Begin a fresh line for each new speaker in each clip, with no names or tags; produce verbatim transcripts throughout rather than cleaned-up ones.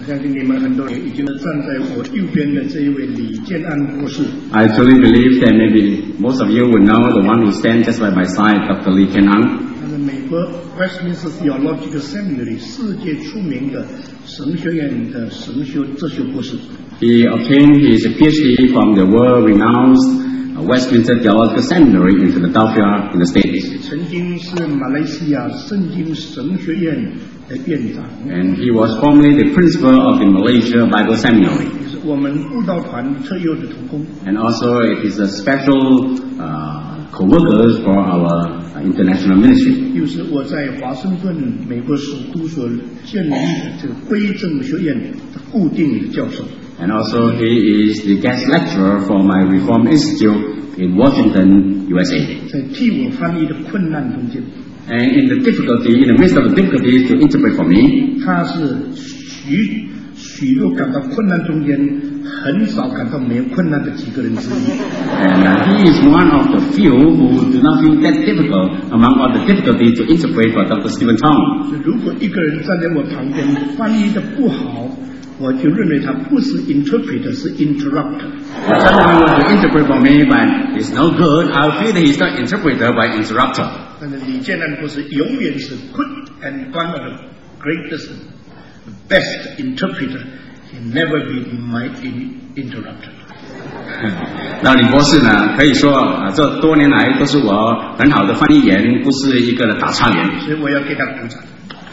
相信你们很多人已经站在我右边的这一位李建安博士。
I truly believe that maybe most of you will know the one who stands just by my side, Doctor Lee Ken-Ang.
他是美国 Westminster Theological Seminary 世界出名的神学院的神修哲学博士。
He obtained his PhD from the world-renowned Westminster Theological Seminary in Philadelphia, in the States.
曾经是马来西亚圣经神学院的院长。
And he was formerly the principal of the Malaysia Bible Seminary.
也是我们布道团特有的同工。
And also it is a special uh, co-workers for our uh, international ministry.
又是我在华盛顿美国首都所建立的这个归正学院的固定的教授。
And also he is the guest lecturer for my Reform Institute in Washington, U S A.
在替我翻译的困难中间。
And in the difficulty, in the midst of the difficulties to interpret for me,
他是许许多感到困难中间很少感到没有困难的几个人之一。
And uh, he is one of the few who do not feel that difficult among all the difficulties to interpret for Doctor Stephen Tong.
如果一个人站在我旁边翻译的不好，我就认为他不是 interpreter， 是 interrupter。
If someone wants to interpret for me, but it's no good, I'll feel that he's not interpreter, but interrupter.
但是李建安博士永远是 good and one of the greatest, best interpreter. He never be my interrupter.
那李博士呢？可以说啊，这多年来都是我很好的翻译员，不是一个打岔员。
所以我要给他鼓掌。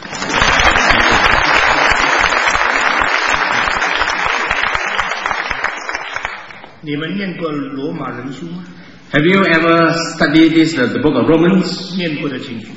你们念过罗马人书吗
Have you ever studied this, uh, the book of Romans?
念过的请举手。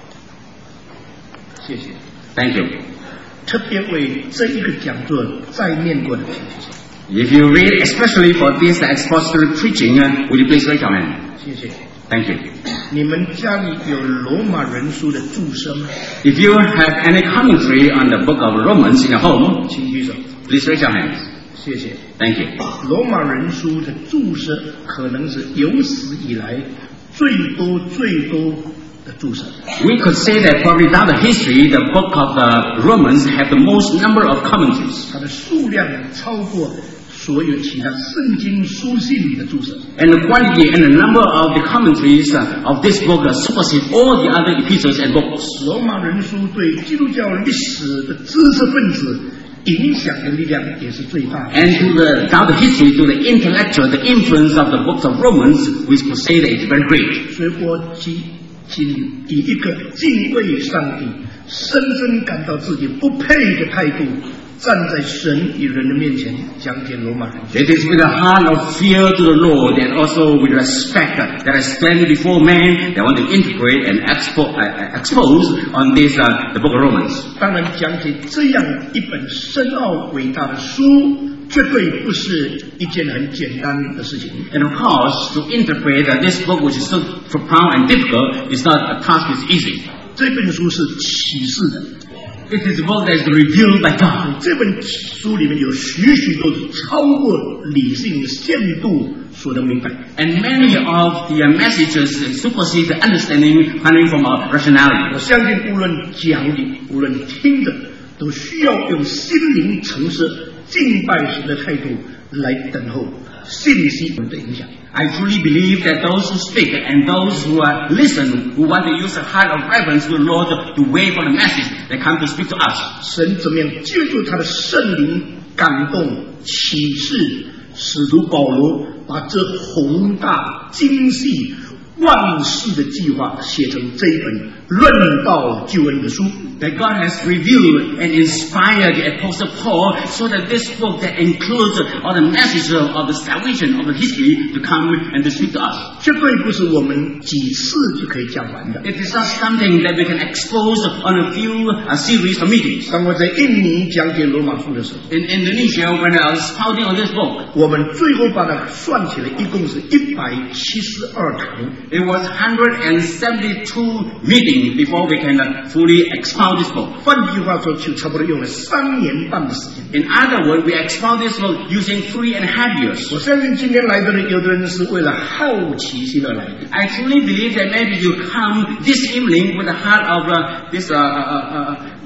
谢谢。
Thank you.
特别为这一个讲座再念过的请举手。
If you read especially for this expository preaching, uh, would you please raise your hand?
谢谢。
Thank you.
你们家里有罗马人书的注释吗
If you have any commentary on the book of Romans in your home,
请举手。
please raise your hands.
谢谢。
Thank you.
罗马人书的注释可能是有史以来最多最多的注释。
We could say that probably down the history, the book of the Romans have the most number of commentaries.
它的数量超过所有其他圣经书信的注释。
And the quantity and the number of the commentaries uh, of this book uh, supersede all the other epistles and books.
罗马人书对基督教历史的知识分子影响的力量也是最大的。
And to the, down the history, to the intellectual, the influence of the books of Romans, we could say that it's very great.
所以我仅仅以一个敬畏上帝、深深感到自己不配的态度，站在神与人的面前讲解罗马人。
It is with a heart of fear to the Lord and also with respect that I stand before men that want to integrate and expo, uh, expose on this, uh, the book of Romans.
当然，讲解这样一本深奥伟大的书，绝对不是一件很简单的事情。
And of course, to interpret uh, this book, which is so profound and difficult, is not a task that's easy.
这本书是启示的。
It is a book that is revealed by God.
这本书里面有许许多多超过理性限度所能明白。
And many of the uh, messages supersede the understanding coming from our rationality.
我相信无论讲的，无论听的，都需要用心灵诚实、敬拜神的态度来等候信息的影响。
I truly believe that those who speak and those who uh, listen, who want to use a heart of reverence to the Lord to wait for the message that come to speak to us.
神怎么样借助他的圣灵感动启示，使徒保罗把这宏大精细万事的计划写成这一本论道救恩的书。
That God has revealed and inspired the Apostle Paul so that this book that includes all the messages of, of the salvation of the history to come and to speak to us.
这对不是我们几次就可以讲完的。
It is not something that we can expose on a few a series of meetings.
当我在印尼讲解罗马书的时候，
In Indonesia, when I was expounding on this book,
我们最后把它算起来，一共是一百七十二堂。
it was one hundred seventy-two meetings before we can uh, fully expound this book.
换句话说，就差不多用了三年半的时间。
In other words, we expound this book using three and a half years.
我相信今天来的人，有的人是为了好奇心而来的。
I truly believe that maybe you come this evening with the heart of uh, this uh, uh, uh,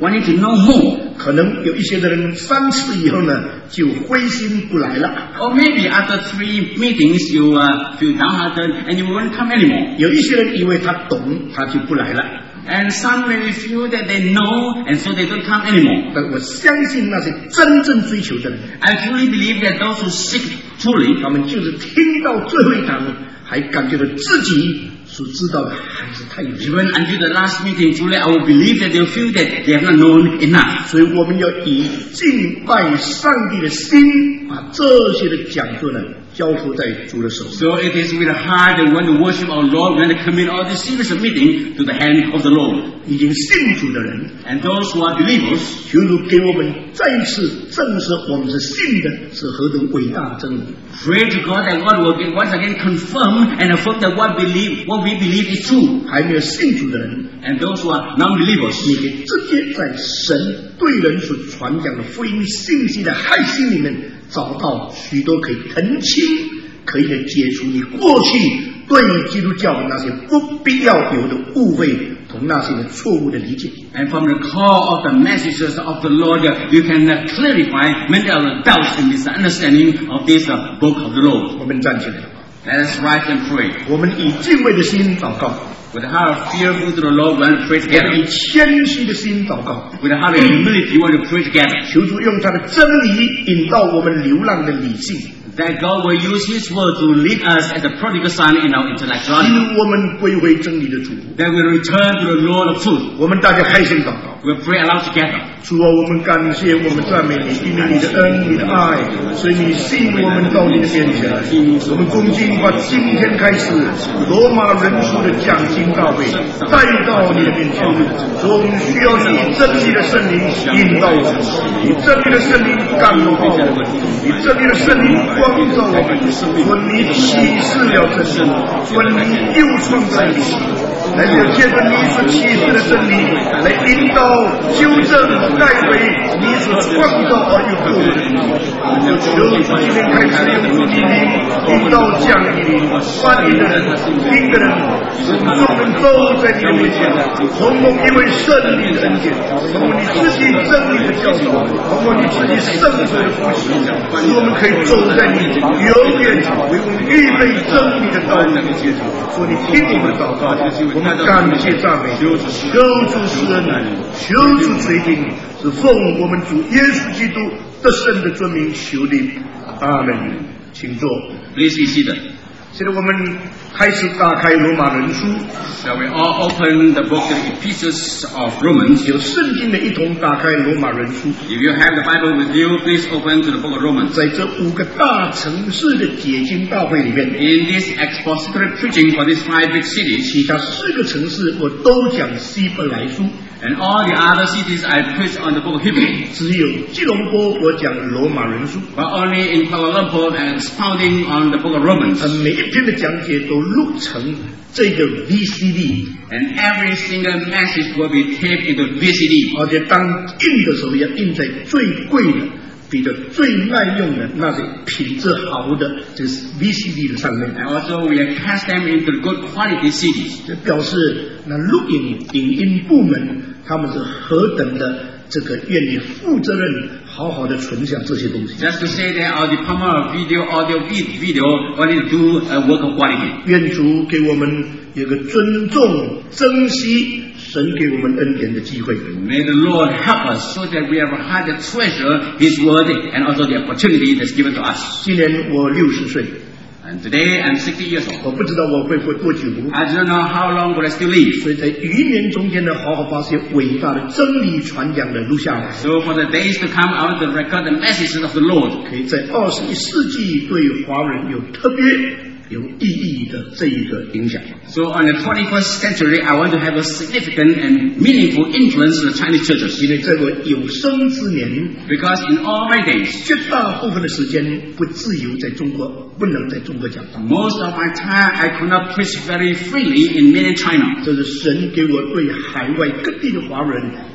wanting to know more.
可能有一些的人三次以后呢，就灰心不来了。
Or maybe after three meetings you uh, feel downhearted and you won't come anymore.
有一些人以为他懂，他就不来了。
And some may feel that they know and so they don't come anymore.
但我相信那些真正追求的人
I truly believe that those who seek truly,
他们就是听到最后一堂，还感觉到自己所知道的还是太有限。
even until the last meeting, truly I will believe that they'll feel that they have not known enough.
所以我们要以敬拜上帝的心，把这些的讲座呢交付在主的手上。
So it is with a heart that we want to worship our Lord, we want to commit all this series of meeting to the hand of the Lord.
已经信主的人，
And those who are believers,
求主给我们再一次证实我们是信的是何等伟大的真理。
pray to God that God will once again confirm and affirm that what, believe, what we believe is true.
还没有信主的人，
And those who are non-believers,
你可以直接在神对人所传讲的福音信息的海心里面找到许多可以澄清、可以解除你过去对基督教的那些不必要有的误会同那些的错误的理解。
and from the core of the messages of the Lord, uh, you can uh, clarify many of the doubts and misunderstanding of this uh, book of the Lord.
我们站起来，
Let us rise and pray.
我们以敬畏的心祷告，
With a heart of fearful to the Lord, we want to pray
我们以
together.
谦虚的心祷告，
With a heart of humility, we want to pray together.
求主用他的真理引导我们流浪的理性，
That God will use His word to lead us as a prodigal son in our
使
intellectuality.
我们归回真理的主。
That we return to the Lord of truth.
我们大家开心祷告。
We'll pray aloud together.
主啊，我们感谢，我们赞美你，因为你的恩、你的爱，所以你吸引我们到你的面前来。我们恭敬把今天开始罗马人书的讲经大会带到你的面前。所以我们需要你真理的圣灵引导我们，你真理的圣灵感化我们，你真理的圣灵光照我们。说你启示了真理，说你又创造理，来就借着你所启示的真理来引导、纠正、带回你所创造而又够的理。就求今天开始用主的灵引导讲的灵，翻译的人、听的人、使众人都在你的面前，从蒙一位圣灵的恩典，从你自己真理的教导，从你自己圣所的复习，使我们可以走在你永远为我们预备真理的道路。说你听我们的祷告，我们感谢赞美，求主施恩，求主垂听，是奉我们主耶稣基督得胜的尊名求的，阿门。请坐。
Please be seated.
现在我们开始打开罗马人书，
Shall we all open the book of the Epistles of Romans?
有圣经的一同打开罗马人书。
If you have the Bible with you, please open to the book of Romans.
在这五个大城市的解经大会里面，
In this expository preaching for these five big cities,
其他四个城市我都讲希伯来书，
and all the other cities I preach on the book of Hebrews.
只有吉隆坡我讲罗马人书。
But only in Kuala Lumpur I'm expounding on the book of Romans.
呃，每一篇的讲解都录成这个 V C D，
And every single message will be taped into V C D.
而且当印的时候要印在最贵的、比较最耐用的那些品质好的这个 V C D 的上面。
And also we have cast them into good quality C Ds.
这表示那录影影音部门他们是何等的这个愿意负责任，好好的存享这些东西。
Just to say that our Department of Video, Audio, Video wanted to do a work of quality.
愿主给我们有个尊重、珍惜神给我们恩典的机会。
May the Lord help us so that we have a heart that treasure His word and also the opportunity that's given to us.
今年我六十岁，
And today I'm sixty years old.
我不知道我会活多久，
I don't know how long will I still live.
所以在余年中间呢，好好把这些伟大的真理传讲的录下来，
So for the days to come, I want to record the messages of the Lord.
可以在二十一世纪对华人有特别有意义的这一个影响。
So on the twenty-first century, I want to have a significant and meaningful influence in the Chinese churches.
因为在我有生之年，
Because in all my days,
绝大部分的时间不自由在中国，不能在中国讲道。
most of my time I could not preach very freely in mainland China.
这是神给我对海外各地的华人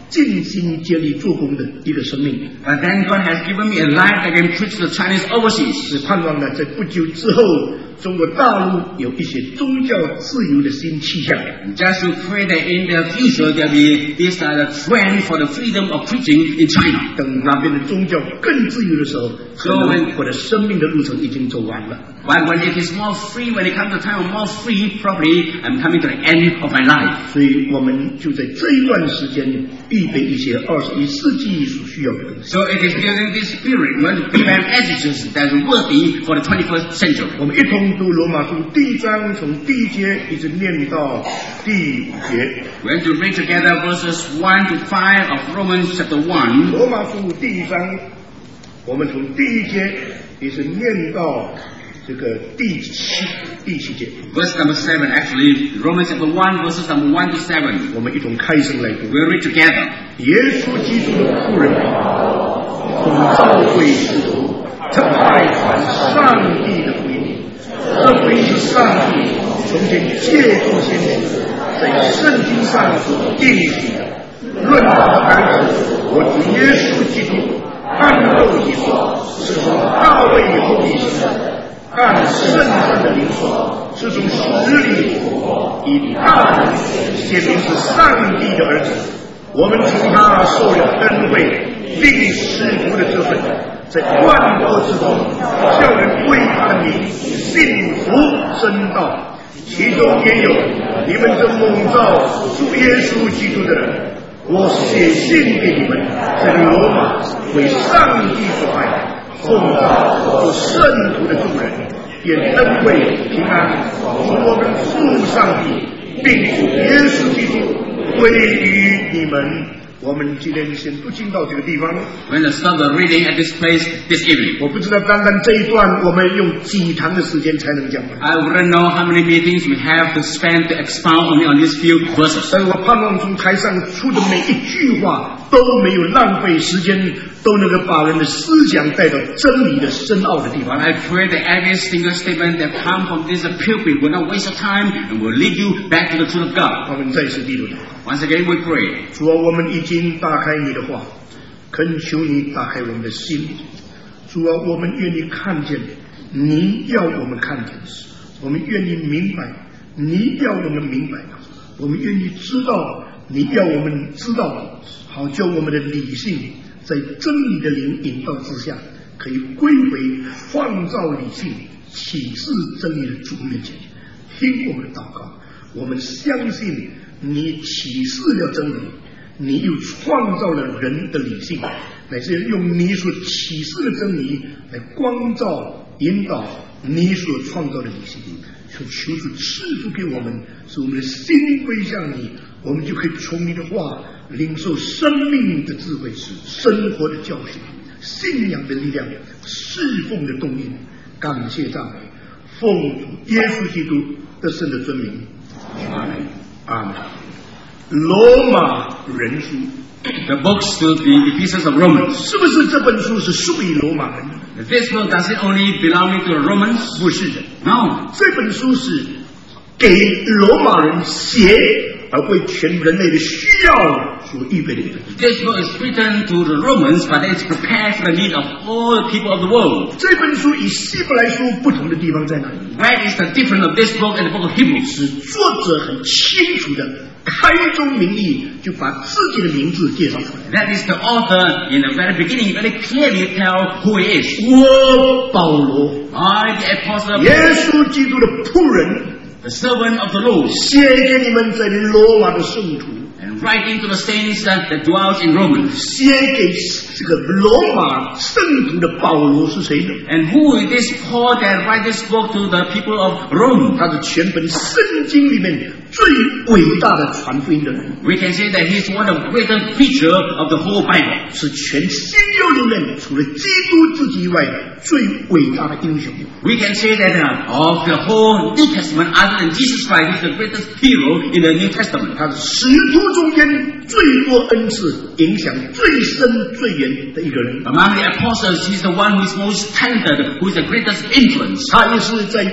尽心竭力做工的一个生命。
But then God has given me a life that can preach to the Chinese overseas.
是盼望呢，在不久之后，中国大陆有一些宗教自由的新气象。
Just to pray that in the future there will be this uh, trend for the freedom of preaching in China.
等那边的宗教更自由的时候，可能我的生命的路程已经走完了。
When when it is more free, when it comes to time of more free, probably I'm coming to the end of my life.
所以我们就在这一段时间预备一些二十一世纪所需要的东西。
So it is during this period we want to prepare attitudes that are worthy for the twenty-first century.
我们一同读罗马书第一章，从第一节一直念到第五节。
We're going to read together verses one to five of Romans chapter one.
罗马书第一章，我们从第一节一直念到这个第七第七节。
Verse number seven, actually, Romans chapter one, verses number one to seven.
我们一同开声来读。
We'll read together.
耶稣基督的仆人，奉召会使徒，特派传上帝的福音。这福音是上帝从前借助先知，在圣经上所应许的。论他的儿子，我主耶稣基督，按肉体说，是从大卫以后立生的；按圣神的灵说，是从死里复活，以大能显明是上帝的儿子。我们从他受了恩惠，并使徒的这份，在万国之中，叫人为他的名信服真道，其中也有你们这蒙召主耶稣基督的人。我写信给你们，在罗马为上帝所爱，奉召做圣徒的众人，愿恩惠平安从我们父上帝，并主耶稣基督归于你们。我们今天先不进到这个地方。
We're going to stop the reading at this place this evening.
我不知道单单这一段我们用几堂的时间才能讲完。
I wouldn't know how many meetings we have to spend to expound only on these few verses.
但我盼望从台上出的每一句话都没有浪费时间，都能够把人的思想带到真理的深奥的地方。
But I pray that every single statement that comes from this pulpit will not waste your time and will lead you back to the truth of God.
我们再次低头祷告。
Once again, we pray.
主啊，我们已经打开你的话，恳求你打开我们的心。主啊，我们愿意看见你要我们看见，我们愿意明白你要我们明白，我们愿意知道你要我们知道，好叫我们的理性在真理的灵引导之下，可以归回创造理性、启示真理的主面前。听我们的祷告，我们相信你启示了真理，你又创造了人的理性，乃是用你所启示的真理来光照引导你所创造的理性。求求主赐福给我们，使我们的心归向你，我们就可以从你的话领受生命的智慧，生活的教训，信仰的力量，侍奉的动因。感谢赞美，奉主耶稣基督得胜的尊名，阿门，阿门。罗马人书
The books to the epistles of Romans.
是不是这本书是属于罗马人的？
This book, does it only belong to the Romans?
不是的，
No.
这本书是给罗马人写而为全人类的需要所预备的一本书。
This book is written to the Romans, but it's prepared for the need of all the people of the world.
这本书与希伯来书不同的地方在哪里？
Where is the difference of this book and the book of Hebrews?
是作者很清楚的开宗明义就把自己的名字介绍出来。
That is the author in the very beginning very clearly tell who he is.
我保罗，
I, the apostle,
耶稣基督的仆人，
the servant of the Lord,
写给你们在罗马的圣徒，
and writing to the saints that dwells in Romans.
写给这个罗马圣徒的保罗是谁呢？
And who is this Paul that write this book to the people of Rome?
他是全本圣经里面最伟大的传福音的人，
We can say that he's one of the greatest preacher of the whole Bible.
是全新约里面除了基督自己以外最伟大的英雄。
We can say that uh, of the whole New Testament, other than Jesus Christ, he's the greatest hero in the New Testament.
他是使徒中间最多恩赐、影响最深最远的一个人。
Among the apostles, he's the one who is most talented, who is the greatest influence.
他也是在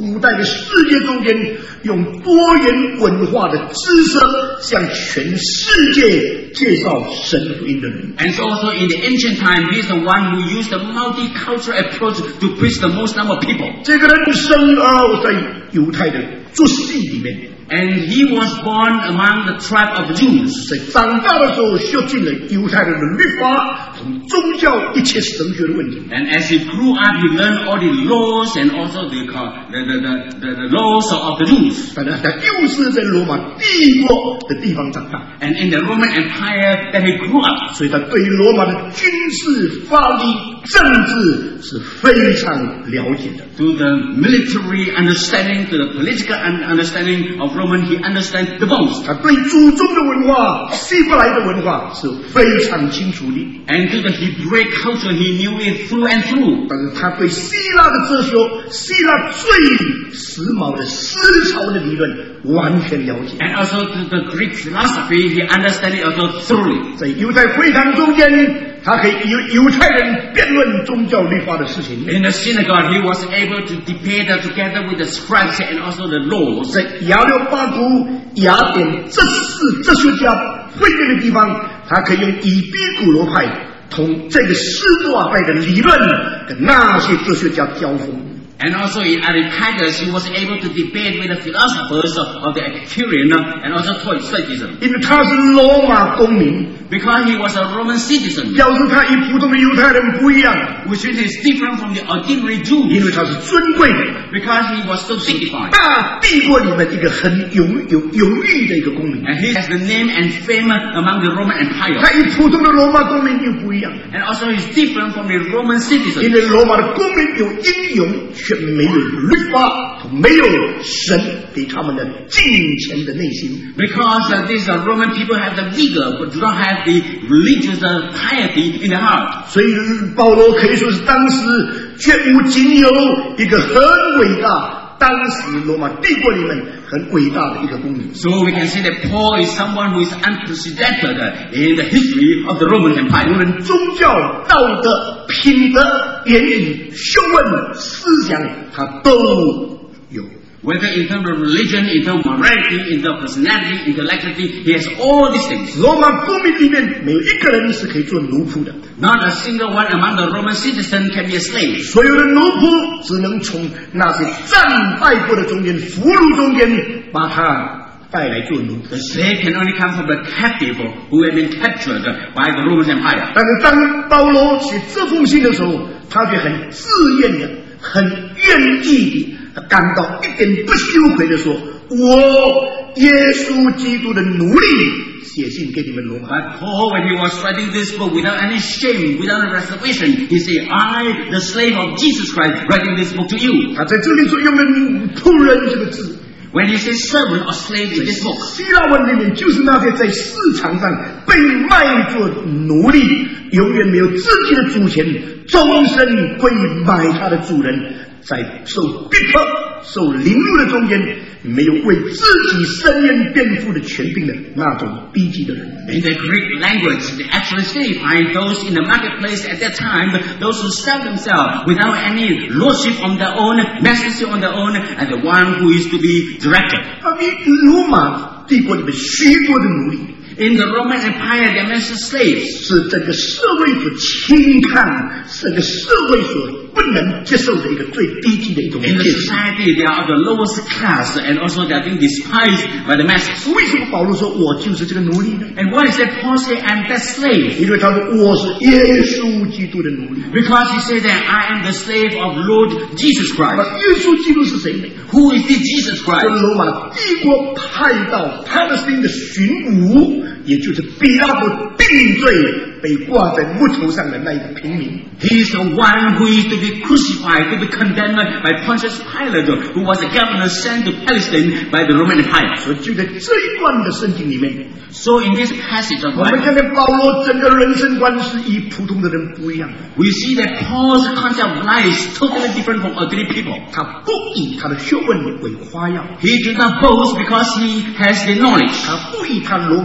古代的世界中间，用多元文化的知识向全世界介绍神福音的人。
And so also in the ancient time, he is the one who used a multicultural approach to preach the most number of people.
这个人生而在犹太的族系里面。
And he was born among the tribe of the Jews.
在长大的时候，学尽了犹太人的律法，从宗教一切神学的问题。
And as he grew up, he learned all the laws and also the the the the, the, the laws of the Jews.
当然，他又是在罗马帝国的地方长大。
And in the Roman Empire that he grew up,
所以他对罗马的军事、法律、政治是非常了解的。
To the military understanding, to the political understanding of Roman, he understands the most.
他对祖宗的文化、希伯来的文化是非常清楚的。
And to the Hebraic culture, he knew it through and through.
但是他对希腊的哲学、希腊最时髦的思潮的理论完全了解。
And also to the Greek philosophy, he understands it also thoroughly.
在犹太会堂中间，他可以与犹太人辩论宗教律法的事情。
In the synagogue, he was able to debate together with the scribes and also the laws.
在亚略巴古、雅典这四哲学家会面的地方，他可以用以比古罗派同这个斯多亚派的理论跟那些哲学家交锋。
And also in Areopagus, he was able to debate with the philosophers of the Epicurean and also Stoicism.
因为他是罗马公民。
Because he was a Roman citizen.
表示他与普通的犹太人不一样。
Which is different from the ordinary Jews.
因为他是尊贵的。
Because he was so dignified.
大帝国里面一个很有有有利的一个公民。
And he has the name and fame among the Roman Empire.
他与普通的罗马公民又不一样。
And also he's different from the Roman citizen.
因为罗马的公民有英勇，却没有律法，没有神给他们的敬虔的内心。
Because uh, these uh, Roman people have the vigor, but do not have the religious uh, piety in their heart.
所以保罗可以说是当时绝无仅有一个很伟大，当时罗马帝国里面很伟大的一个公民。
So we can say that Paul is someone who is unprecedented in the history of the Roman Empire.
无论宗教、道德、品德、言语、学问、思想，他都有。
Whether in terms of religion, in terms of morality, in terms of personality, intellectuality, he has all these things.
罗马公民里面没有一个人是可以做奴仆的。
Not a single one among the Roman citizens can be a slave.
所有的奴仆只能从那些战败国的中间、俘虏中间把他带来做奴。
The slave can only come from the captive who have been captured by the Roman Empire.
但是当保罗写这封信的时候，他却很自愿的、很愿意的。他感到一点不羞愧的说：“我耶稣基督的奴隶，写信给你们罗马。”
But Paul, when he was writing this book, without any shame, without a reservation, he said, "I, the slave of Jesus Christ, writing this book to you."
他在这里所用的仆人这个字。
When he says servant or slave in this book,
希腊文里面就是那些在市场上被卖作奴隶，永远没有自己的主权，终身归买他的主人。在受逼迫、受凌辱的中间，没有为自己伸冤辩护的权柄的那种逼急的人。
In the Greek language, they actually signify those in the marketplace at that time, those who sell themselves without any lordship on their own, mastership on their own, and the one who is to be directed.
啊，你罗马帝国里面许多的奴隶。
In the Roman Empire, there are many slaves.
是整个社会所轻看，是整个社会所不能接受的一个最低级的一种
In the society, they are the lowest class, and also they are being despised by the masses.
为什么保罗说我就是这个奴隶呢？
And why is that Paul say I'm that slave?
因为他说我是耶稣基督的奴隶。
Because he said that I am the slave of Lord Jesus Christ.
耶稣基督是谁呢？
Who is this Jesus Christ?
是罗马帝国派到他的心的巡抚，也就是比拉多定罪被挂在木头上的那一个平民。
He is the one who is to be crucified, to be condemned by Pontius Pilate, who was a governor sent to Palestine by the Roman Empire.
所以就在这一段的圣经里面，
So in this passage of
我们
Bible,
看见保罗整个人生观是与普通的人不一样的。
we see that Paul's concept of life is totally different from ordinary people.
他不以他的学问为夸耀，
He did not boast because he has the knowledge.
他不以他罗马公民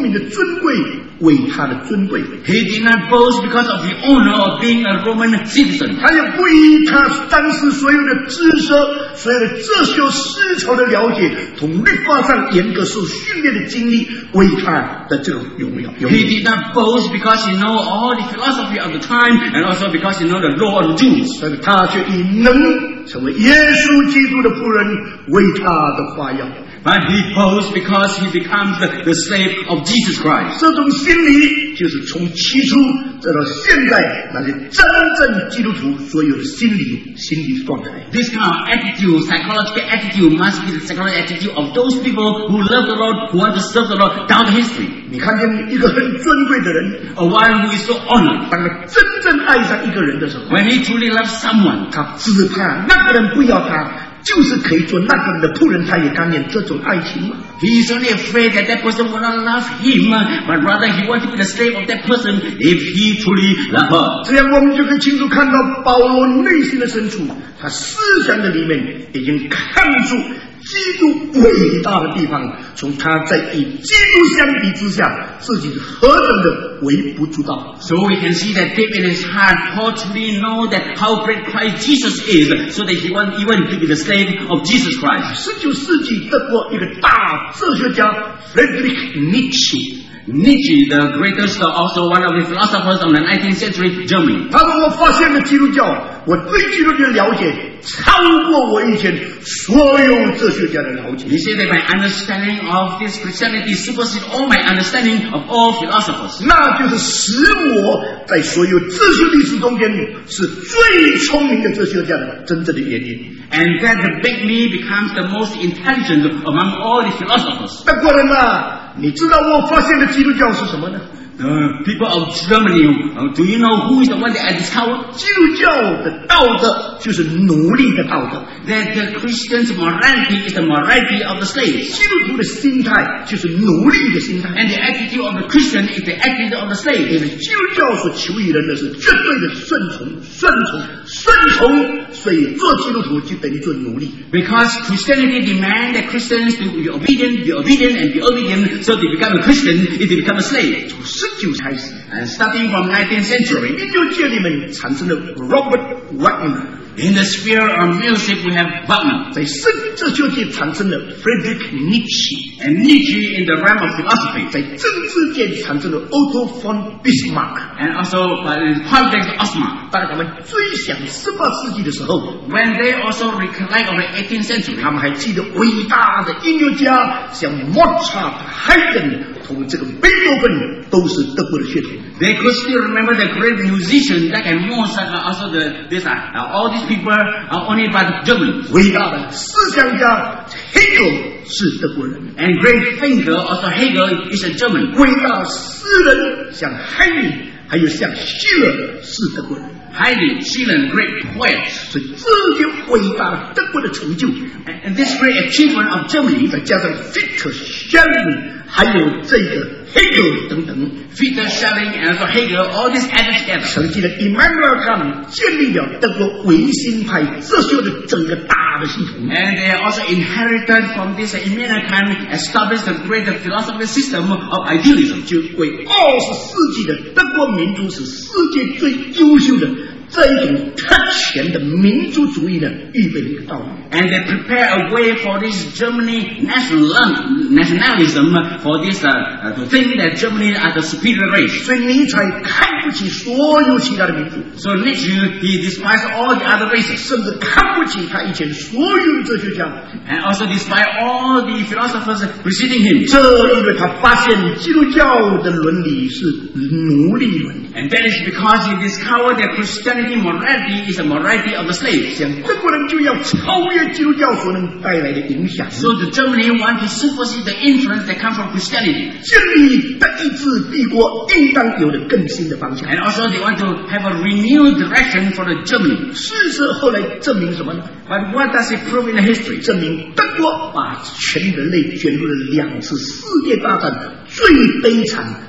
民的尊贵为他的尊贵。
He did not boast because of the honor of being a Roman citizen.
他也不以他当时所有的知识、所有的哲学思潮的了解，同律法上严格受训练的经历为他的这种荣耀。
He did not boast because he know all the philosophy of the time and also because he know the law of the Jews.
但是他却以能成为耶稣基督的仆人为他的夸耀。
But he boasts because he becomes the, the slave of Jesus Christ.
这种心理就是从起初再到现在那些真正基督徒所有的心理心理状态。
This kind of attitude, psychological attitude, must be the psychological attitude of those people who love the Lord, who want to serve the Lord down the history.
你看见一个很尊贵的人，
A one who is so honored.
当他真正爱上一个人的时候，
When he truly loves someone,
他只怕那个人不要他。 就是可以做那个人的仆人，他也甘愿这种爱情吗？
he is only afraid that that person will not love him, but rather he wants to be the slave of that person if he truly loves her.
这样我们就可以清楚看到保罗内心的深处，他思想的里面已经看出基督伟大的地方，从他在与基督相比之下，自己是何等的微不足道。
So we can see that deep in his heart, Paul truly know that how great Christ Jesus is, so that he wants even to be the slave of Jesus Christ.
十九世纪德国一个大哲学家 Friedrich Nietzsche。
Nietzsche, the greatest, also one of the philosophers of the nineteenth century Germany.
他说：“我发现了基督教，我对基督教的了解超过我以前所有哲学家的了解。”
He said that my understanding of this Christianity supersedes all my understanding of all philosophers.
那就是使我在所有哲学历史中间是最聪明的哲学家的真正的原因。
And that make me becomes the most intelligent among all the philosophers.
德国人啊，你知道我发现的基督教是什么呢？
The people of Germany, uh, do you know who is the one that I discovered?
基督教的道德就是奴隶的道德。
That the Christian's morality is the morality of the slaves.
基督徒的心态就是奴隶的心态。
And the attitude of the Christian is the attitude of the
因
slave.
为基督教所求于人的是绝对的顺从，顺从，顺从，所以做基督徒就等于做奴隶。
Because Christianity demands that Christians to be obedient, be obedient, and be obedient, so they become a Christian if they become a slave.
从十九开始，
And starting from nineteenth century,
音乐界里面产生了 Robert Wagner，
in the sphere of music we have Wagner.
在圣哲学界产生了 Friedrich Nietzsche，
And Nietzsche in the realm of philosophy.
在政治界产生了 Otto von Bismarck。
And also uh, in politics, Osman.
当他们追想十八世纪的时候，
When they also recollect of the eighteenth century,
他们还记得伟大的音乐家像莫扎特、海顿同这个贝多芬都是德国的血统。
they could still remember the great musicians like Mozart, uh, also the this uh, uh, all these people are only by Germany.
伟大的思想家黑格是德国人，
And great thinker also Hegel is a German.
伟大诗人像海利，还有像希勒是德国人。
Heidi, Schiller, great poets.
所以这些伟大的德国的成就，
And, and this great achievement of Germany,
再加上 Fichte、Schelling， 还有这个黑格等等，
Peter Schelling and also Hegel, all these added together.
承继了 Immanuel Kant 建立了德国维新派哲学的整个大的系统。
And they also inherited from this uh, Immanuel Kant, established the great philosophical system of idealism.
就为二十世纪的德国民族是世界最优秀的这一种特权的民族主义呢，预备了一个道路。
And they prepare a way for this Germany national nationalism for this uh, uh, to think that Germany are the superior race.
所以尼采看不起所有其他的民族，
So Nietzsche, he despised all the other races,
甚至看不起他以前所有的哲学家。
and also despised all the philosophers preceding him.
这因为他发现基督教的伦理是奴隶伦理。
And that is because he discovered that Christianity morality is a morality of the slaves.
想德国人就要超越基督教所能带来的影响，
So the Germany want to supersede the influence that comes from Christianity.
建立德意志帝国应当有的更新的方向。
And also they want to have a renewed direction for the Germany.
事实后来证明什么呢？
But what does it prove in the history?
证明德国把全人类卷入了两次世界大战最悲惨、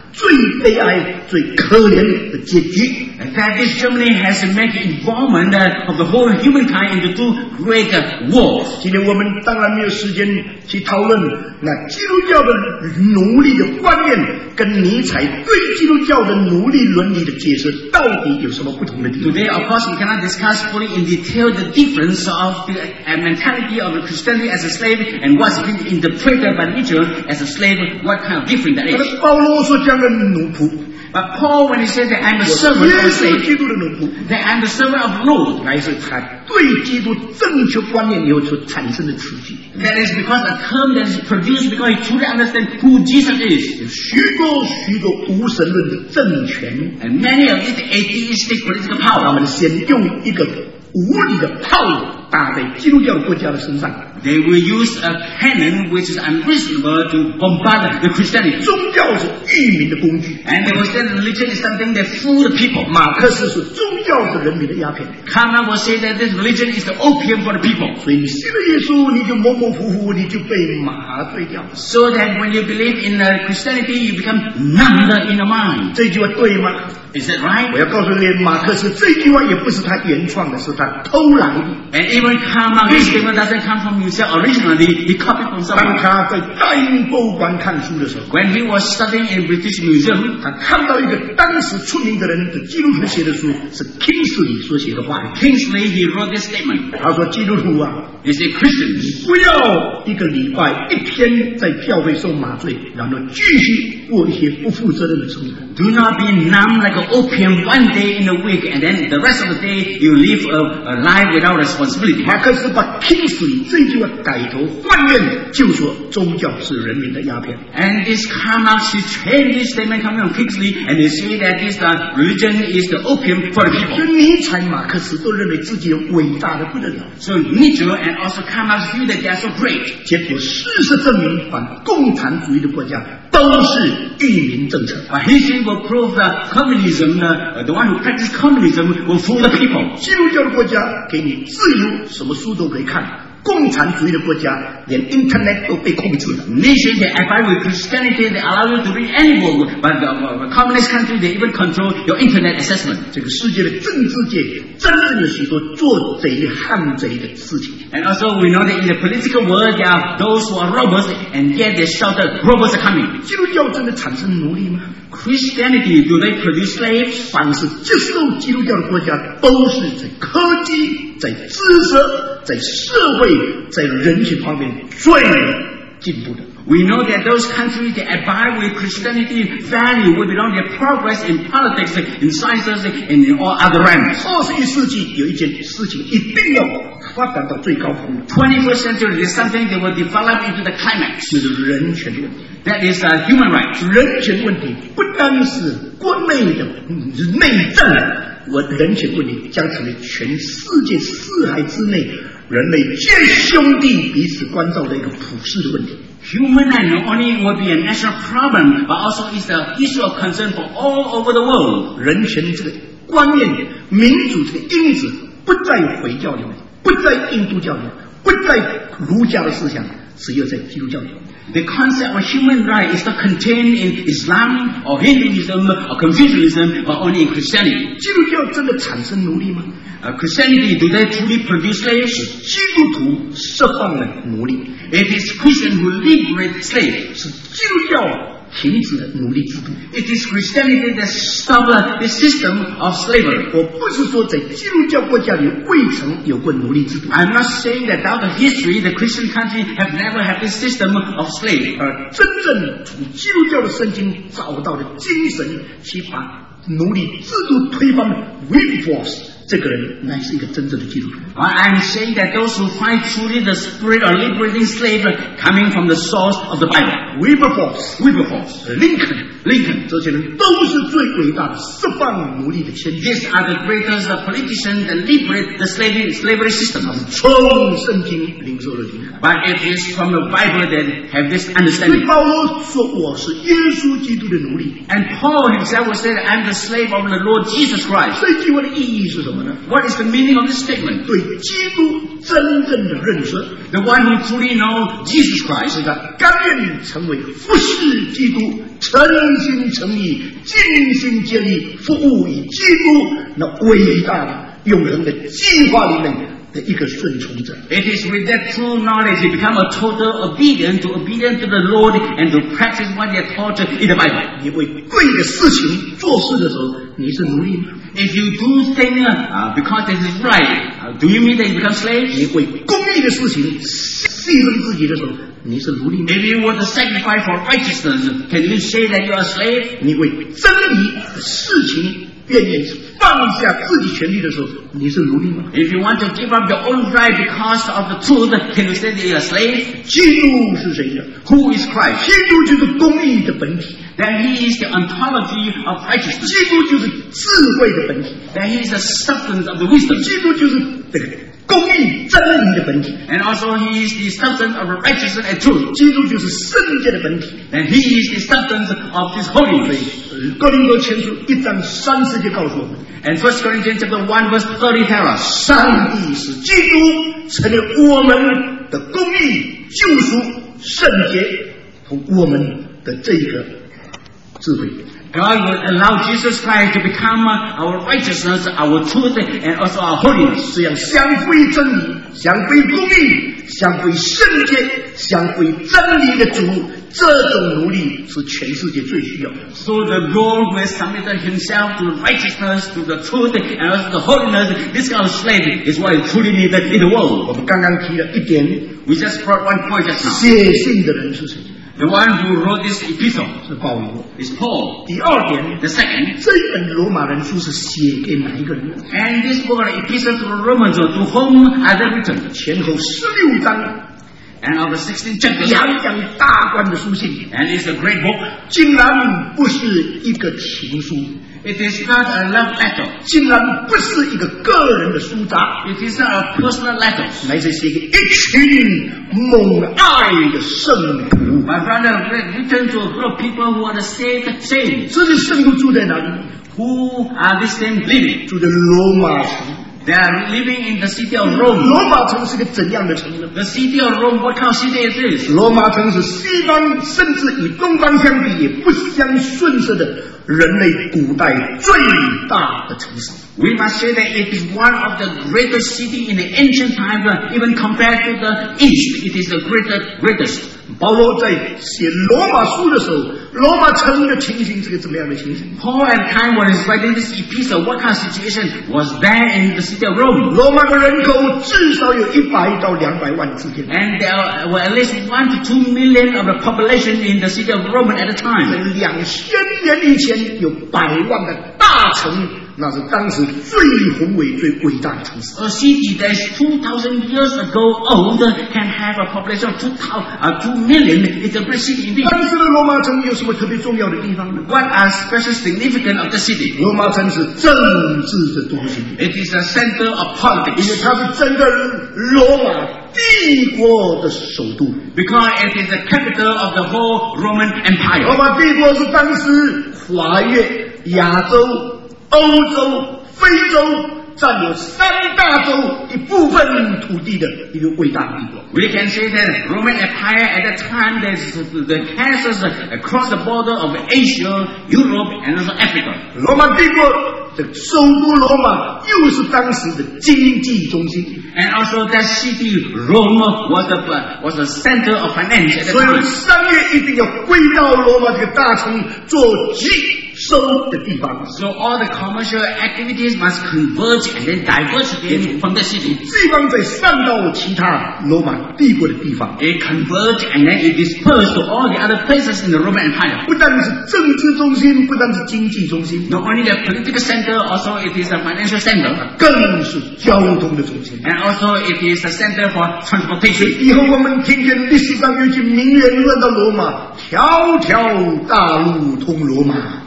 最悲哀、最可怜的结局。
That this Germany has made involvement of the whole humankind into two great wars.
今天我们当然没有时间去讨论那基督教的奴隶的观念跟尼采对基督教的奴隶伦理的解释到底有什么不同的地方。
Today, of course, we cannot discuss fully in detail the difference of the uh, mentality of Christianity as a slave and what's been interpreted by nature as a slave, what kind of difference that
可
is.
是保罗所讲的奴仆，
But Paul, when he says that I'm a servant
耶
of a
稣
slave,
基督的奴仆，
that I'm the servant of the Lord,
乃是他对基督正确观念以后所产生的词句。
that is because a term that is produced because he truly understands who Jesus is.
有许多许多无神论的政权，
And many of these atheistic political
他
powers,
们先用一个无理的炮打在基督教国家的身上。
they will use a cannon which is unreasonable to bombard the Christianity.
宗教是愚民的工具。
And they will say that religion is something that fool the people.
马克思是宗教是人民的鸦片。
Karl Marx will say that this religion is the opium for the people.
所以你信了耶稣，你就模模糊糊，你就被麻醉掉。
So that when you believe in uh, Christianity, you become numbed in your mind.
这句话对吗？
Is that right?
我要告诉你，马克思这句话也不是他原创的，是他偷来的。
And even Karl Marx, this statement doesn't come from himself originally. He copied from
当
someone.
他在大英博物馆看书的时候，
When he was studying in British Museum,
他看到一个当时出名的人的基督徒写的书，是 Kingsley 所写的话。
Kingsley, he wrote this statement.
他说：“基督徒啊，
He said, Christians,
不要一个礼拜一天在教会受麻醉，然后继续过一些不负责任的生活。
do not be numb like an opium one day in a week, and then the rest of the day you live a, a life without responsibility. ”
马克思把 Kingsley 这句话改头换面，就说宗教是人民的鸦片。
And this Karl Marx, he changed this statement coming from Kingsley, and they say that this uh, religion is the opium for the
所
people.
以尼采、马克思都认为自己伟大的不得了。
So Nietzsche and also Karl Marx feel that they are so great.
结果事实证明，反共产主义的国家都是愚民政策。
But history will prove that communism, uh, the one who practices communism, will fool the people.
基督教的国家给你自由，什么书都可以看。共产主义的国家连 Internet 都被控制了。
Nations that abide with Christianity, they allow you to read any book, but the, uh, the communist country, they even control your internet assessment.
这个世界的政治界真正有许多做贼汉贼的事情。
And also we know that in the political world, there are those who are robbers, and yet they shout that robbers are coming.
基督教真的产生奴隶吗？
Christianity, do they produce slaves?
凡是接受基督教的国家，都是在科技、在知识、在社会、在人性方面最进步的。
We know that those countries that abide with Christianity value will belong their progress in politics, in sciences, and in all other realms.
二十一世纪有一件事情一定要发展到最高峰的，
twenty-first century is something that will develop into the climax.
就是人权的问题。
That is uh, human rights.
人权问题不单是国内的嗯内政，我人权问题将成为全世界四海之内人类皆兄弟彼此关照的一个普世的问题。
Human rights not only will be a national problem, but also is the issue of concern for all over the world.
人权这个观念、民主这个因子不在回教里面，不在印度教里面，不在儒家的思想，只有在基督教里面。
The concept of human right is not contained in Islam or Hinduism or Confucianism, but only in Christianity.
基督教真的产生奴隶吗？
Uh, Christianity, do they truly produce slaves?
基督徒释放了奴隶，
It is Christians who liberate slaves.
是基督教停止了奴隶制度。
It is Christianity that stopped the system of slavery.
我不是说在基督教国家里未曾有过奴隶制度，
I'm not saying that throughout the history, the Christian country have never had this system of slave.
而真正从基督教的圣经找到的精神，去把奴隶制度推翻的 Wilberforce 这个人乃是一个真正的基督徒。
I'm saying that those who find truly the spirit of liberating slave coming from the source of the Bible.
Wilberforce、
Wilberforce,
Lincoln、
Lincoln.
这些人都是最伟大的释放奴隶的先驱。
These are the greatest politicians that liberate the slavery, slavery system.
从圣经领受了灵感。
But it is from the Bible that have this
所以
understanding.
保罗说：“我是耶稣基督的奴隶。
And Paul himself will say that I'm the slave of the Lord Jesus ” Christ.
这句话的意义是什么？ 么呢？
What is the meaning of this statement?
对基督真正的认识，
The one who truly knows Jesus
是
Christ
他甘愿成为服侍基督、诚心诚意、尽心竭力服务于基督那伟大的永恒的计划里面的一个顺从者。
It is with that true knowledge he become a total obedient to obedient to the Lord and to practice what he has taught in the Bible.
你为对的事情做事的时候，你是奴隶吗？
If you do things uh, because this is right, uh, do you mean that you become slaves?
你为公义的事情牺牲自己的时候，你是奴隶吗？
If you want to sacrifice for righteousness, can you say that you are a slave?
你为真理的事情愿意放下自己权利的时候，你是奴隶吗？
If you want to give up your own right because of the truth, can you say that you are a slave?
基督是谁呢？
Who is Christ?
基督就是公义的本体，
That he is the ontology of righteousness.
基督就是智慧的本体，
That he is the substance of the wisdom.
基督就是这个公义真理的本体，
And also he is the substance of righteousness and truth.
基督就是圣洁的本体。
And he is the substance of his holiness.
哥林多前书一章三十节告诉我们，
And First Corinthians chapter one verse thirty tells us,
上帝使基督成为我们的公义、救赎、圣洁和我们的这个智慧。
God will allow Jesus Christ to become our righteousness, our truth, and also our holiness.
这样相归真理、相归公义、相归圣洁、相归真理的主，这种奴隶是全世界最需要的。
So the Lord will submit himself to righteousness, to the truth, and also the holiness. This kind of slave is what is truly needed in the
我
world.
们刚刚提了一点，
We just brought one point just now.
写信的人是谁？
The one who wrote this epistle
是保罗。
is Paul.
第二点，
The second,
这本罗马人书是写给哪一个人呢？
and this book, epistle to the Romans, to whom are they written?
前后十六章
And of the sixteen chapters,
洋洋大观的书信，
and it's a great book.
竟然不是一个情书，
It is not a love letter.
竟然不是一个个人的书札，
It is not a personal letter.
乃是写给一群蒙爱的圣徒。
But rather written to a group of people who are the saved saints.
这些圣徒住在哪里？
Who are these saints living?
住在罗马城。
They are living in the city of Rome.
罗马城是个怎样的城呢？
The city of Rome, what kind of city it is?
罗马城是西方甚至与东方相比也不相逊色的人类古代最大的城市。
We must say that it is one of the greatest city in the ancient times, uh, even compared to the East. It is the greatest, greatest.
保罗在写罗马书的时候，罗马城的情形是个怎么样的情形？
Paul at time when he's writing this epistle, what kind of situation was there in the city of Rome?
罗马的人口至少有一百到两百万之间。
And there were at least one to two million of the population in the city of Rome at the
在
time.
两千年以前有百万的大城，那是当时最宏伟、最伟大的城市。
A city that is two thousand years ago old can have a population of two, uh, two million. It's a great city indeed.
当时的罗马城有什么特别重要的地方呢？
What are special significance of the city?
罗马城是政治的中心，
It is the center of
因
politics
为它是整个罗马帝国的首都。
because it is the capital of the whole Roman
罗
Empire.
马帝国是当时跨越亚洲、欧洲、非洲，占有三大洲一部分土地的一个伟大帝国。
We can say that Roman Empire at that time that the passes across the border of Asia, Europe, and also Africa.
罗马帝国的首都罗马又是当时的经济中心，
And also that city, Rome, was the, was the center of finance at
所
the
以
time.
商业一定要归到罗马这个大城做集收的地方。
So all the commercial activities must converge and then diverge again from the city.
地方再散到其他罗马帝国的地方，
It converged and then it dispersed to all the other places in the Roman Empire.
不但是政治中心，不但是经济中心，
Not only the political center, also it is a financial center.
更是交通的中心。
And also it is a center for transportation.
以后我们听见历史上有句名言论到罗马：条条大路通罗马。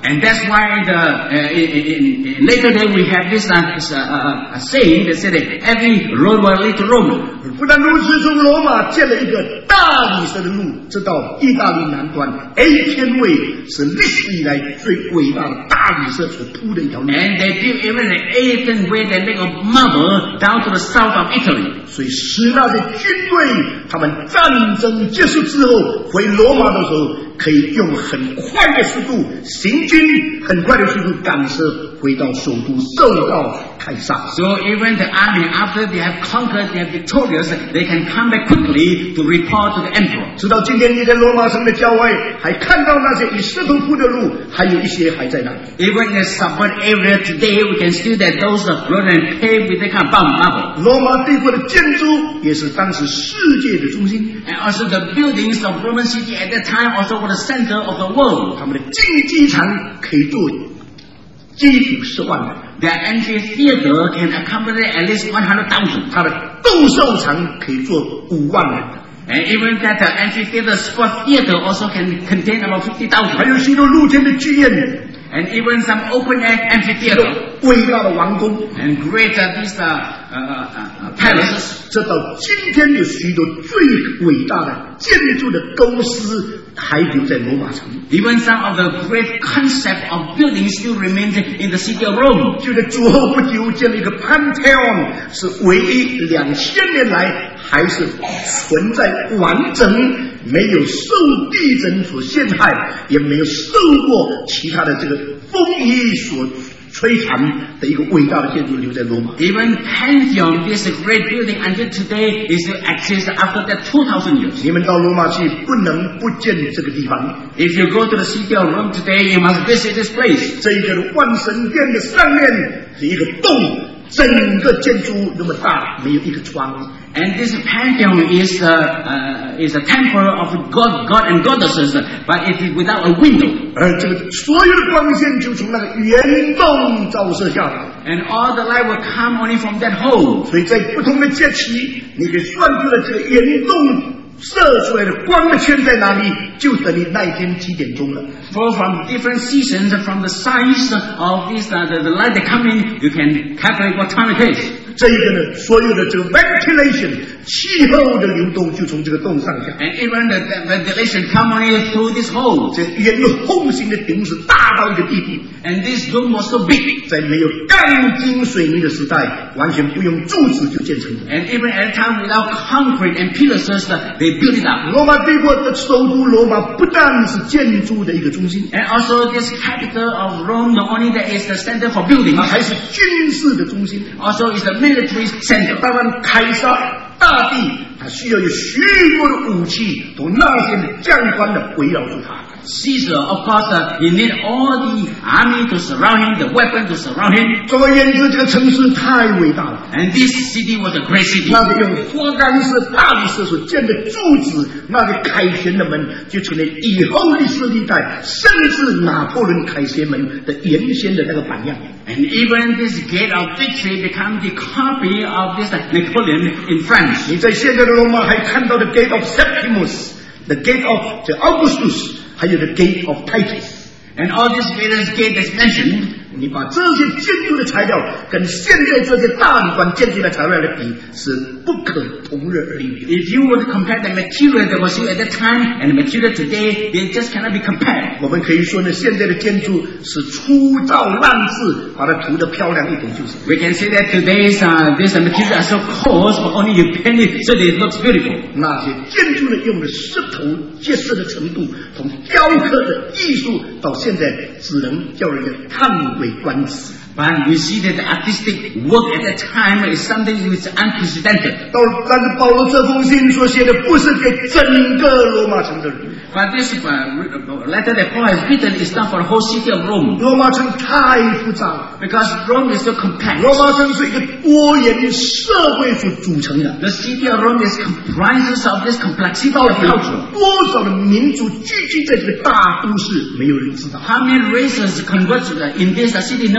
And that's why the uh, in, in, in later day we have this uh, this, uh, uh, saying that said that every road will lead to Rome.
不但如此，从罗马建了一个大理石的路，直到意大利南端 A 天位是历史以来最伟大的大理石所铺的一条路。
And they built even the eighth way they make of marble down to the south of Italy.
所以使那些军队他们战争结束之后回罗马的时候，可以用很快的速度行军，很快的速度赶车回到首都，受到凯撒。
So even the army, after they have conquered, they are victorious, they can come back quickly to report to the emperor.
直到今天，你在罗马城的郊外还看到那些以石头铺的路，还有一些还在那里。
Even in the suburban area today, we can see that those roads and paved with the kind of marble.
罗马帝国的建筑也是当时世界的中心。
And also the buildings of Roman city at that time also were the center of the world.
他们的竞技场可以做几五十万人。
Their amphitheater can accommodate at least one hundred thousand.
他的斗兽场可以做五万人。
And even that the amphitheater, sport theater also can contain about fifty thousand.
还有许多露天的剧院。
And even some open air amphitheater.
伟大的王宫。
And great uh, these uh, uh, uh, palaces.
这到今天有许多最伟大的建筑的构思还留在罗马城。
Even some of the great concept of buildings still remains in the city of Rome.
就在主后不久建了一个 Pantheon， 是唯一两千年来还是存在完整，没有受地震所陷害，也没有受过其他的这个风雨所摧残的一个伟大的建筑留在罗马。
Even Pantheon, this great building until today is still exists after that two thousand years.
你们到罗马去不能不见这个地方。
If you go to the city of Rome today, you must visit this place.
这一个万神殿的上面是一个洞，整个建筑那么大，没有一个窗。
And this Pantheon is a, uh, is a temple of God, God and goddesses, but it is without a window.
而这个所有的光线就从那个圆洞照射下来。
And all the light will come only from that hole.
所以在不同的节期，你可以算出了这个圆洞射出来的光的圈在哪里，就等于那一天几点钟了。
For from different seasons, from the size of this, uh, the, the light that come in, you can calculate what time it is.
这一个呢，所有的这个 ventilation 气候的流动就从这个洞上下。
And even the, the ventilation come only through this hole.
这圆筒形的顶是大到一个地步。
And this dome was so big.
在没有钢筋水泥的时代，完全不用柱子就建成的。
And even at a time without concrete and pillars, they built it up.
罗马帝国的首都罗马不但是建筑的一个中心，
And also this capital of Rome, not only that is the center for buildings,
它还是军事的中心。
also is the military center.
当然，凯撒大帝他需要有许多的武器，同那些将官的围绕住他。
Caesar, of course, uh, he need all the army to surround him, the weapon to surround him.
总而言之，这个城市太伟大了。
And this city was a great city.
那个用花岗石、大理石所建的柱子，那个凯旋的门，就成了以后历史历代，甚至拿破仑凯旋门的原先的那个榜样。
And even this gate of victory became the copy of this uh, Napoleon in France.
你在现在的罗马还看到的 Gate of Septimus、the Gate of the Augustus， 还有 the Gate of Titus。
And all these various gates that's mentioned,
你把这些建筑的材料跟现在这些大旅馆建筑的材料来比，是不可同日而语。
if you would compare the material that was used at that time and the material today, they just cannot be compared.
我们可以说呢，现在的建筑是粗糙烂制，把它涂得漂亮一点就是。
We can say that today's uh, this material are so coarse, but only you paint it so that it looks beautiful.
那些建筑呢，用的石头结实的程度，从雕刻的艺术到现在，只能叫人家叹为观止。
But we see that the artistic work at that time is something which is unprecedented.
到但是保罗这封信所写的不是给整个罗马城的人。
But this uh, letter that Paul has written is not for the whole city of Rome.
罗马城太复杂了，
Because Rome is so compact.
罗马城是一个多元社会所组成的。
The city of Rome is comprises of this complexity of culture.
多少的民族聚集在这个大都市，没有人知道。
How many races converge in this city? Nobody knows.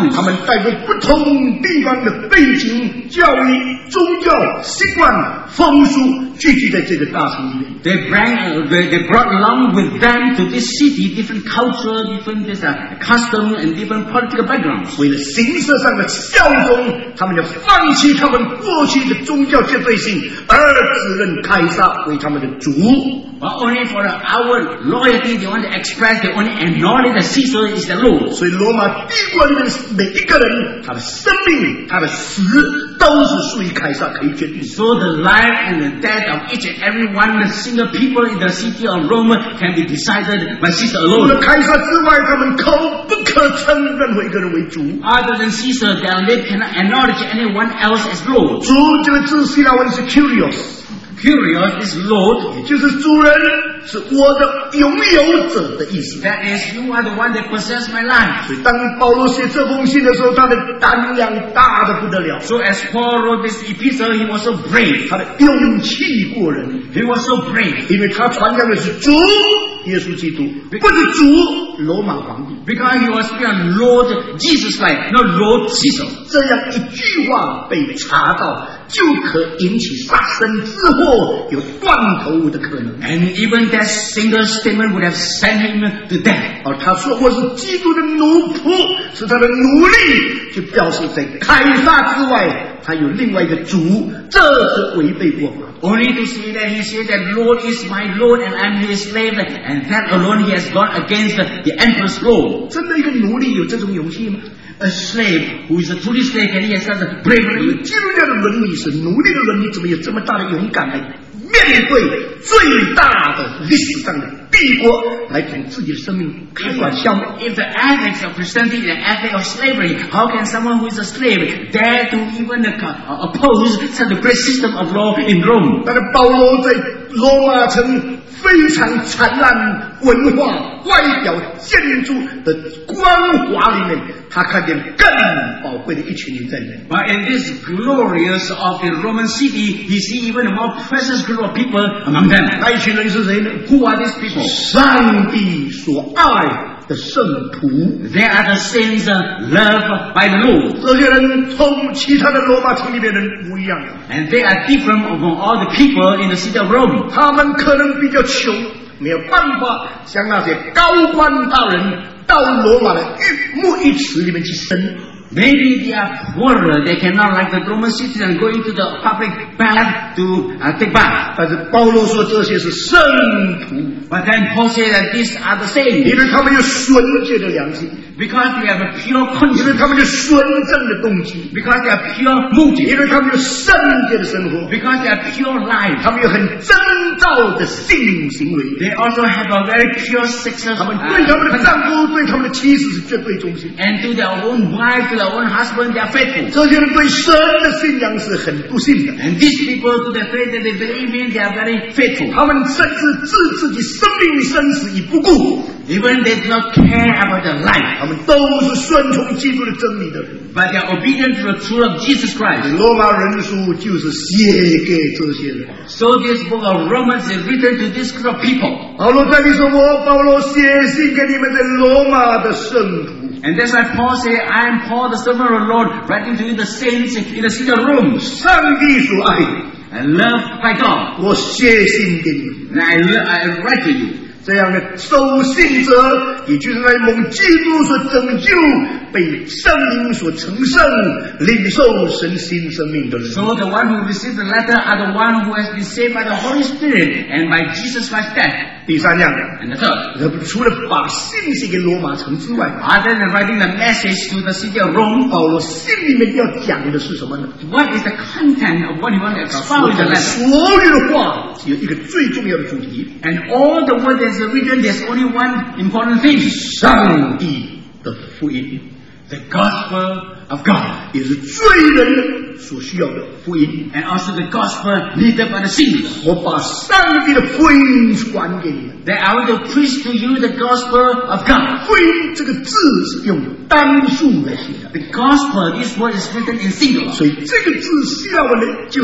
backgrounds.
他们带着不同地方的背景、教育、宗教、习惯、风俗，聚集在这个大城里面。
They bring, uh, they, they brought along with them to this city different culture, different this, uh, custom, and different political backgrounds.
为了形式上的效忠，他们要放弃他们过去的宗教绝对性，而自认凯撒为他们的主。
But only for the outward loyalty, they want to express, they only acknowledge that Caesar is the Lord.
所以罗马帝国里面每一个人，他的生命、他的死，都是属于凯撒可以决定。
So the life and the death of each and every one, the single people in the city of Rome can be decided by Caesar
除
alone.
了凯撒之外，他们口不可称任何一个人为主。
Other than Caesar, their lips cannot acknowledge anyone else as Lord.
主这个字希腊文是 curios。
Curious is Lord.
也就是主人是我的拥有者的意思。
That is, you are the one that possess my life.
所以当保罗写这封信的时候，他的胆量大得不得了，
So as Paul wrote this epistle, he was so brave.
他的勇气过人，
He was so brave
因为他传讲的是主耶稣基督，不是主罗马皇帝。
because he was speaking Lord Jesus Christ, not Lord Caesar.
这样一句话被查到，就可引起杀身之祸，有断头的可能。
And even that single statement would have sent him to death.
而他说我是基督的奴仆，是他的奴隶，就表示在凯撒之外，他有另外一个主，这是违背过法。
Only to say that he said that Lord is my Lord and I'm his slave, and that alone he has gone against the emperor's law.
真的一个奴隶有这种勇气吗？
A slave who is a truly slave, can he have such a bravery?
基督教的伦理是奴隶的伦理，怎么有这么大的勇敢来面对最大的历史上的帝国，来从自己的生命开玩笑呢？
If the ethics of Christianity is the ethic of slavery, how can someone who is a slave dare to even uh, oppose such a great system of law in Rome?
但是保罗在罗马城非常灿烂文化、外表、建筑的光华里面，他看见更宝贵的一群人在里面。
But in this glorious of the Roman city, he see even a more precious group of people among them.
那一群人是谁呢？
Who are these people?
上帝所爱的圣徒。
They are the saints uh, loved by the Lord.
这些人同其他的罗马城里面的人不一样，
And they are different from all the people in the city of Rome.
他们可能比较穷，没有办法像那些高官大人到罗马的御沐浴池里面去生。
Maybe they are poorer. They cannot, like the Roman citizen, go into the public bath to uh, take bath.
但是保罗说这些是圣徒，
But then Paul said that these are the saints
因为他们有纯洁的良心，
because they have a pure
因为
conscience,
他们有纯正的动机，
because they are pure motive,
因为他们有圣洁的生活，
because they are pure life.
他们有很真照的性行为，
They also have a very pure sexual
他们
uh,
对他们的
conduct.
丈夫、对他们的妻子是绝对忠心。
And to their own wife, to their own husband, they are faithful.
这些人对神的信仰是很不信的，
And these people, to the faith that they believe in, they are very faithful.
他们甚至置自己生命生死以不顾，
Even they do not care about their life,
他们都是顺从基督的真理的人。
but they are obedient to the truth of Jesus Christ.
罗马人书就是写给这些人。
So this book of Romans is written to this group of people.
保罗在你说我保罗写信给你们在罗马的圣徒。
And that's why Paul said, I am Paul, the servant of the Lord, writing to you the saints in the city of Rome,
上帝所爱的，
and loved by God.
我写信给你们。
And I, I write to you.
这样的受信者，也就是在蒙基督所拯救、被圣灵所成圣、领受神新生命的人。
So the one who received the letter are the one who has been saved by the Holy Spirit and by Jesus Christ's death.
第三样，
And the third,
除了把信息给罗马城之外，
other than writing the message to the city of Rome,
保罗信里面要讲的是什么呢？
what is the content of what he wants to
所
expound in the
有的
letter?
所有的话有一个最重要的主题：
And all the words that's written, there's only one important thing.
上帝的福音，
The gospel of God.
也是罪人所需要的福音。
And also the gospel needed by the sinner.
我把上帝的福音传给你们。
That I want to preach to you the gospel of God.
福音这个字是用单数来写的，
The gospel, this word is written in singular.
所以这个字希腊文呢就是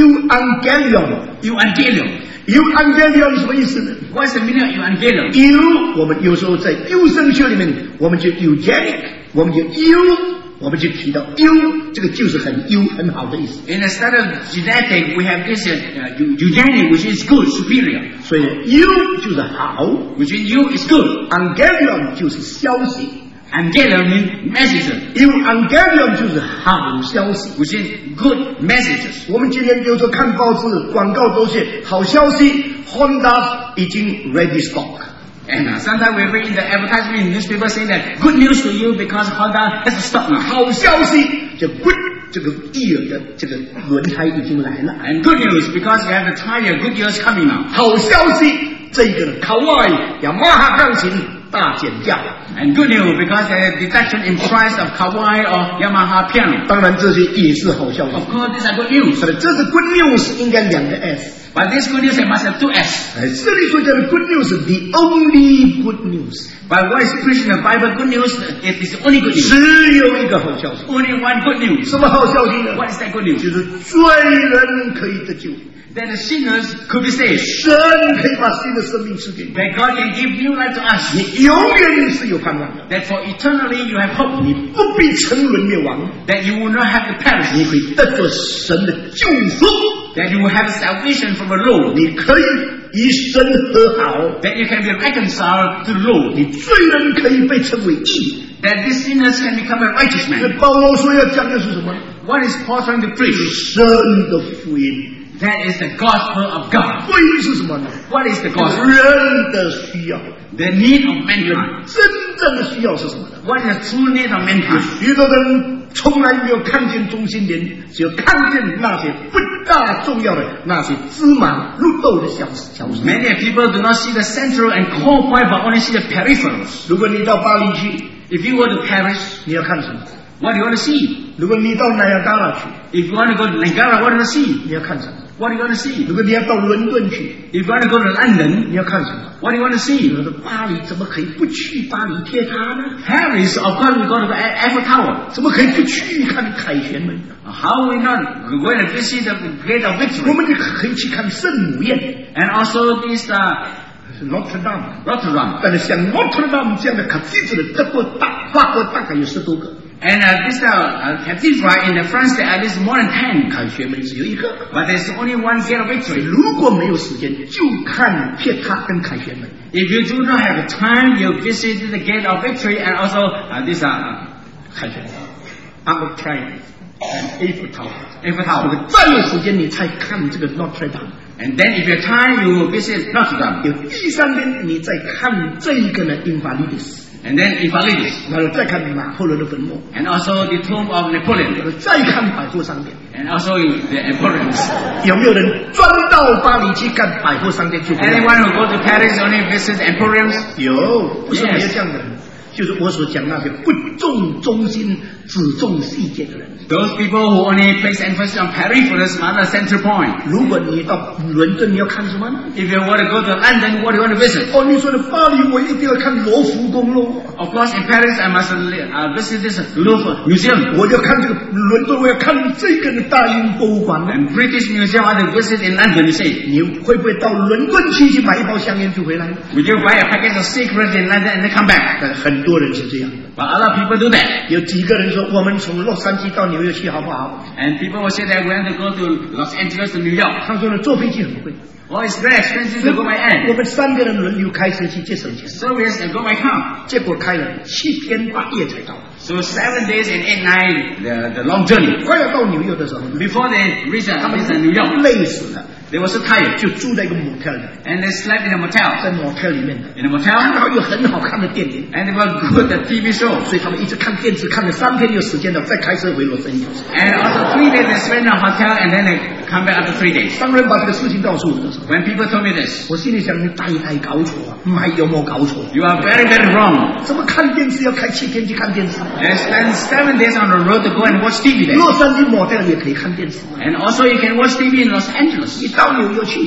euangelion。
Evangelium.
euangelion 什么意思呢？
What's the meaning of evangelium?
eu 我们有时候在优生学里面，我们就 eugenic， 我们就 eu 我们就提到优，这个就是很优很好的意思。
In the study of genetic, we have this uh, uh, eugenic, which is good, superior.
所以优就是好
Which in you is good.
，angelion 就是消息，
Angelion means messages,
因为 angelion 就是好消息。
which is good messages.
我们今天比如说看报纸，广告都写好消息 ，Honda 已经 ready stock。
And uh, sometimes we read in the advertisement in newspaper saying that good news to you because Honda has a stock now.
好消息，就 good 这个 ear 的这个轮胎已经来了。
And good news because you have the tire, good years coming now.
好消息，这个 Kawai 雅马哈钢琴大减价。
And good news because there is reduction in price of Kawai or Yamaha piano.
当然这些也是好消息。
Of course, these are good news.
这是 good news 应该两个 s。
But this good news it must have two S.
哎，这里所讲的 good news，the only good news，
But what is preached in the Bible good news? It is only good news.
只有一个好消息。
Only one good news.
什么好消息呢？
What is that good news?
就是罪人可以得救，
That the sinners could be saved.
神可以把新的生命赐给你，
That God can give new life to us.
你永远是有盼望的，
That for eternally you have hope.
你不必沉沦灭亡，
That you will not have to
你
perish.
会得着神的救赎，
That you will have salvation from the Lord.
你可以与神和好，
That you can be reconciled to the Lord.
你罪人可以被称为义。
That these sinners can become a righteous
那
man.
保罗说要讲的是什么？
What is Paul trying to preach?
神的福音。
That is the gospel of God.
福音是什么呢？
What is the
是
gospel?
人的需要。
The need of mankind.
真正的需要是什么呢？
What is the true need of mankind?
许多人从来没有看见中心点，只有看见那些不大重要的那些芝麻绿豆的小小事。
Many people do not see the central and core point, but only see the peripherals.
如果你到巴黎去，
If you go to Paris,
你要看什么？
what do you want to see?
如果你到奈亚加拉去，
If you want to go to Niagara, what do you want to see?
你要看什么？
What do you want to see?
如果你要到伦敦去，
If you want to go to London,
你要看什么？
what do you want to
你
see?
说巴黎怎么可以不去巴黎铁塔呢？
Paris, of course, we go to the Eiffel Tower.
怎么可以不去看凯旋门？
How are we not going to visit the Gate of
我
Victory?
们就可以去看圣母院
And also this uh,
，Notre Dame。
Rotterdam.
但是像 Notre Dame 这样的 cathedral， 德国大法国大概有十多个，
And uh, this uh, uh, cathedral in the France, there are at least more than ten.
凯旋门只有一个。
But there's only one Gate of Victory.
如果没有时间，就看铁塔跟凯旋门。
If you do not have time, you visit the Gate of Victory and also uh, this uh,
凯旋门 Arc Triumph and Eiffel Tower。
Eiffel
如
Tower.
果再有时间，你才看这个 Notre Dame。
And then if you have time, you will visit Notre Dame.
有第三天，你再看这一个呢 Invalides，
And then Invalides.
然后再看拿破仑的坟墓，
And also the tomb of
然
Napoleon.
后再看百货商店。
And also the Emporiums.
有没有人专到巴黎去看百货商店去？
Anyone who go to Paris only visit Emporiums?
有，不是没有
Yes.
这样的人，就是我所讲那些不重中心、只重细节的人。
Those people who only place emphasis on peripherals, not the central point.
如果你到伦敦，你要看什么呢？
If you want to go to London, what do you want to visit?
哦，你说的巴黎，我一定要看罗浮宫喽。
Of course, in Paris, I must uh, visit this Louvre Museum.
我要看这个伦敦，我要看这个大英博物馆呢。
And British Museum, I want to visit in London, you say.
你会不会到伦敦去去买一包香烟就回来？
Would you buy a packet of cigarettes in London and then come back?
但很多人是这样的。
But other people do that.
有几个人说，我们从洛杉矶到纽约去好不好？
And people will say that we have to go to Los Angeles to New York.
他说呢，坐飞机很贵。
Oh, it's very expensive to go by
我
air.
们三个人轮流开车去节省钱，
So we have to go by car.
结果开了七天八夜才到。
So seven days and eight nights, the, the long journey.
快要到纽约的时候，
Before they reach, uh,
他们
reach uh, New York,
累死了，
they were so tired.
就住在一个 motel 里，
And they slept in a motel.
在 motel 里面的，
In a
然
motel.
后有很好看的电影，
And they were good at T V shows.
所以他们一直看电视，看了三天有时间了，再开车回洛杉矶。
And also three days they spent in a hotel and then they come back after three days.
当人把这个事情告诉我的时候，
When people told me this,
我心里想，你大大搞错啊，唔係有冇搞錯？
you are very, very wrong.
怎么看电视要开七天去看电视？
They spend seven days on the road to go and watch T V there.
洛杉矶 motel 也可以看电视，
And also you can watch T V in Los Angeles.
你到纽约去，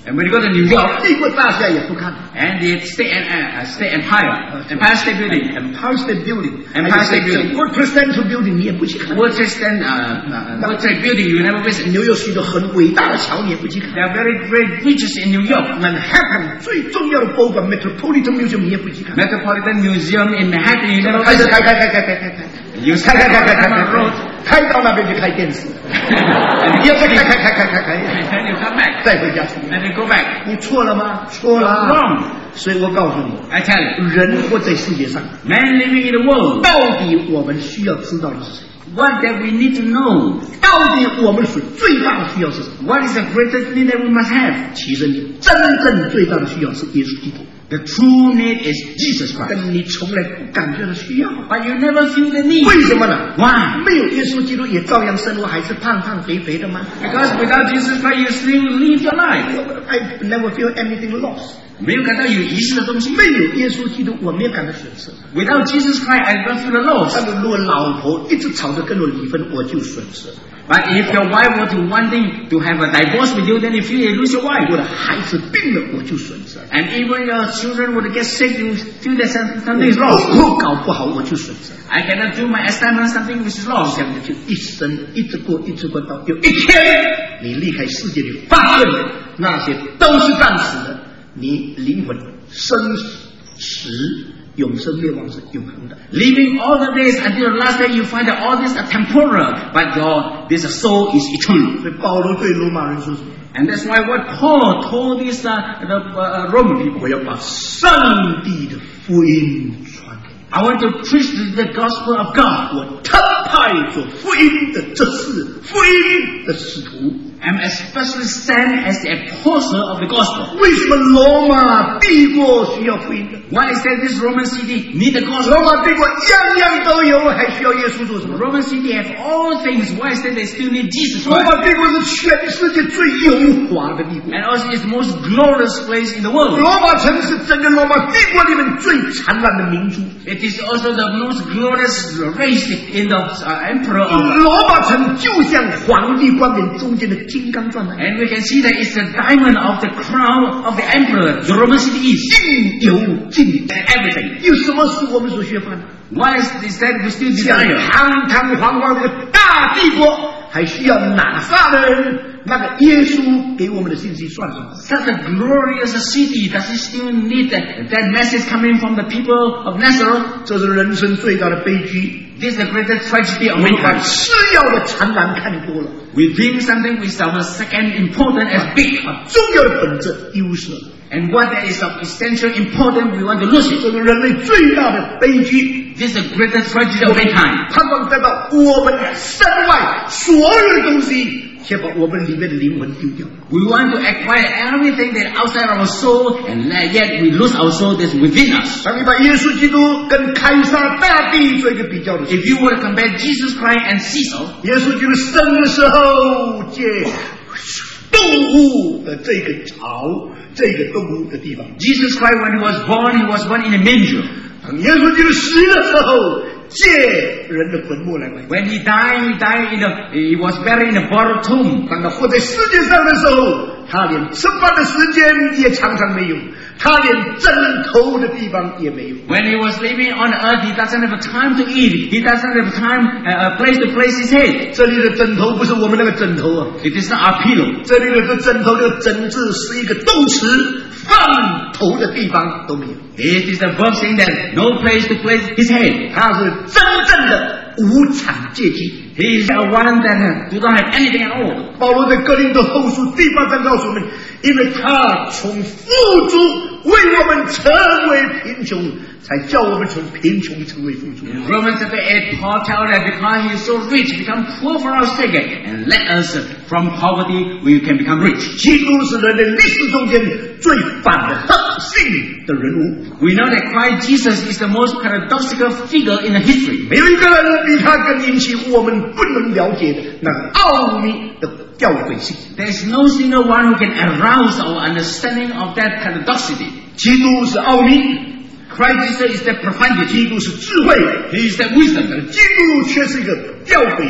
And when you go to New York,
帝国大厦也不看
and the State, uh, State Empire, Empire State Building,
，Empire State
Empire State Building.
Building，World Trade Center Building 你也不去看。
World Trade Center, uh, uh, World Trade Building, you never visit.
纽约许多很伟大的桥你也不去看。
There are very great bridges in New York.
Manhattan 最重要的博物馆 Metropolitan Museum 你也不去看。
Metropolitan Museum in Manhattan, you never
开
visit.
开开开开开开开，
You
开开开开开
on
开
road.
开到那边去开电视，你要再开开开开开开，
And then you come back.
再回家去。
And then go back.
你错了吗？错了。
Wrong.
所以我告诉你，
I tell you,
人活在世界上，
man living in the world,
到底我们需要知道的是谁？
what that we need to know.
到底我们所最大的需要是什么？
What is the greatest need that we must have?
其实你真正最大的需要是耶稣基督，
The true need is Jesus Christ.
但你从来不感觉到需要。
But you never feel the need.
为什么呢？
Why?
没有耶稣基督也照样生活，还是胖胖肥肥的吗
Because without Jesus Christ, you still live your life.
？I never feel anything lost。
没有感到有遗失的东西。
没有耶稣基督，我没有感到损失。
Without Jesus Christ, I don't feel the loss.
但是如果老婆一直吵着跟我离婚，我就损失了。
But if your wife were to wanting to have a divorce with you, then you feel you lose your
我
wife.
的孩子病了，我就损失了。
And even your children would get sick, you feel that something is lost.
我搞不好，我就损失了。
I cannot do my assignment, something which is
这
lost.
样就一生一直过，一直过到有一天你离开世界，你发现那些都是暂时的，你灵魂生死永生灭亡是永恒的。
Living all the days until the last day, you find that all these are temporal, but your this soul is eternal.
所以保罗对罗马人说什么？
And that's why what Paul told these uh, the uh, Roman people.
我要把上帝的福音传给你。
I want to preach the gospel of God.
我特派做福音的这是福音的使徒。
I'm especially sent as the apostle of the gospel.
为什么罗马帝国需要福音的？
Why is that this Roman city need the
罗
gospel?
马帝国样样都有，还需要耶稣做什么？
Roman city have all things. Why is that they still need Jesus
罗
Christ?
马帝国是全世界最荣华的帝国。
And also it's the most glorious place in the world.
罗马城是整个罗马帝国里面最灿烂的民族。
It is also the most glorious race in the uh, emperor of.
罗马城就像皇帝冠冕中间的金刚钻那样，
And we can see that it's the diamond of the crown of the emperor. The Roman city is
应有尽有。
everything.
有什么是我们所缺乏的？
Why is this that we still
像
desire?
堂堂皇皇的大帝国，还需要拿撒勒那个耶稣给我们的信息算什么？
Such a glorious city, does it still need that, that message coming from the people of Nazareth?
这是人生最大的悲剧。
This is the greatest tragedy of
我们把
mankind.
次要的贪婪看多了，
We think something which is our second important as big.
把重要的本质丢失了。
And what that is of essential important, we want to lose it.
这是人类最大的悲剧。
This is the greatest tragedy of mankind.
盼望得到我们身外所有的东西，却把我们里面的灵魂丢掉。
We want to acquire everything that outside our soul, and yet we lose our soul that's within us.
当你把耶稣基督跟凯撒大帝做一个比较的时候，
If you were to compare Jesus Christ and Caesar,
耶稣基督生的时候，借动物的这个巢，这个动物的地方；
Jesus Christ, when he was born, he was born in a manger.
当耶稣基督死的时候，借人的坟墓来埋。
When he died, he died in a, he was buried in a borrowed tomb.
当他活在世界上的时候，他连吃饭的时间也常常没有，他连枕头的地方也没有。
When he was living on earth, he doesn't have time to eat. He doesn't have time, uh, a place to place his head.
这里的枕头不是我们那个枕头啊，
It is not our pillow.
这里的这枕头的枕字是一个动词，放头的地方都没有。
It is the verb saying that no place to place his head.
他是真正的无产阶级。
He is the one that uh, do not have anything at all.
保罗在哥林多后书第八章告诉我们，因为他从富足为我们成为贫穷，才叫我们从贫穷成为富足。
In Romans chapter eight, Paul tells that because he is so rich, become poor for our sake, and let us uh, from poverty we can become rich.
基督是人类历史中间最反的核心的人物，
We know that Christ Jesus is the most paradoxical figure in the history.
没有一个人比他更引起我们不能了解的那个奥秘的吊诡性。
There is no single one who can arouse our understanding of that paradoxicity.
基督是奥秘，
Christ Jesus is the profundity.
基督是智慧，
He is the wisdom.
基督却是一个吊诡性的。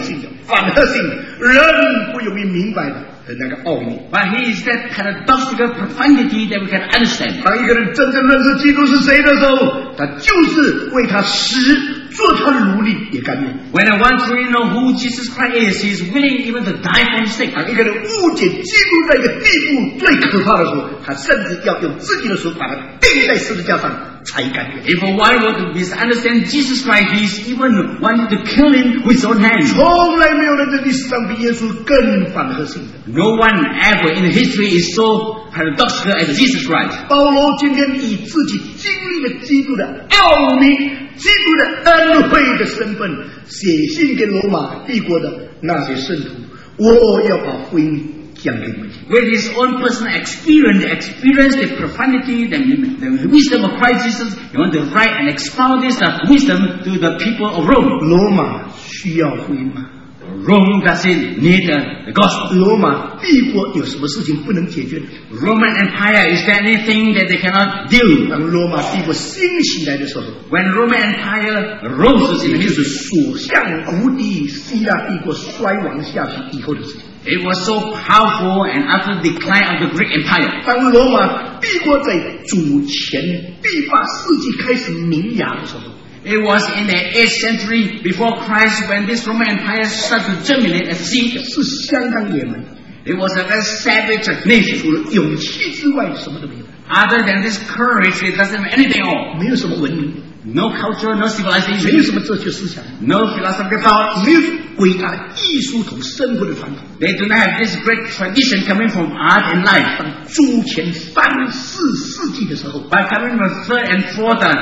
反射性、人不容易明白的那个奥秘。
But he is that paradoxical profundity that we can understand.
当一个人真正认识基督是谁的时候，他就是为他死，做他的奴隶也甘愿。
When I want to really know who Jesus Christ is, he is willing even to die for his sake.
当一个人误解基督在一个地步最可怕的时候，他甚至要用自己的手把他钉在十字架上才甘愿。
If one were to misunderstand Jesus Christ, he is even wanting to kill him with his own hands.
从来没有人在历史上比耶稣更反核心的。
No one ever in history is so paradoxical as Jesus Christ.
保罗今天以自己经历了基督的奥秘、基督的恩惠的身份，写信给罗马帝国的那些圣徒，我要把福音讲给你们听。
With his own personal experience, experience the profundity, the, the wisdom of Christ Jesus, he wants to write and expound this uh, wisdom to the people of Rome.
罗马需要福音吗？
Rome doesn't need uh, the gospel.
罗马帝国有什么事情不能解决的？
Roman Empire, is there anything that they cannot do?
当罗马帝国兴起来的时候，
When Roman Empire rose in
也就是
history,
所向无敌希腊帝国衰亡下去以后的事情。
it was so powerful and after the decline of the Greek Empire.
当罗马帝国在主前第八世纪开始萌芽的时候，
It was in the eighth century before Christ when this Roman Empire started to germinate as a seed.
是相当野蛮的，
It was a very savage nation.
除了勇气之外什么都没有，
Other than this courage, it doesn't have anything at all.
没有什么文明，
No culture, no
没有
civilization,
什么哲学思想，
no philosophical thought.
没有伟大的艺术同生活的传统。
They do not have this great tradition coming from art and life.
当主前三四世纪的时候，
By coming from the third and fourth uh,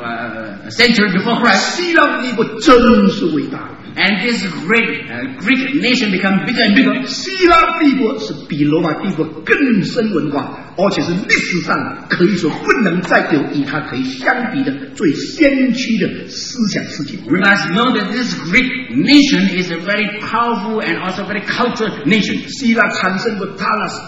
uh, century before Christ,
希腊帝国真是伟大。
and this great uh, Greek nation become bigger and bigger.
希腊帝国是比罗马帝国更深文化，而且是历史上可以说不能再有与它可以相比的最先驱的思想世界。
We must know that this Greek nation is a very powerful and also very cultured nation.
希腊产生过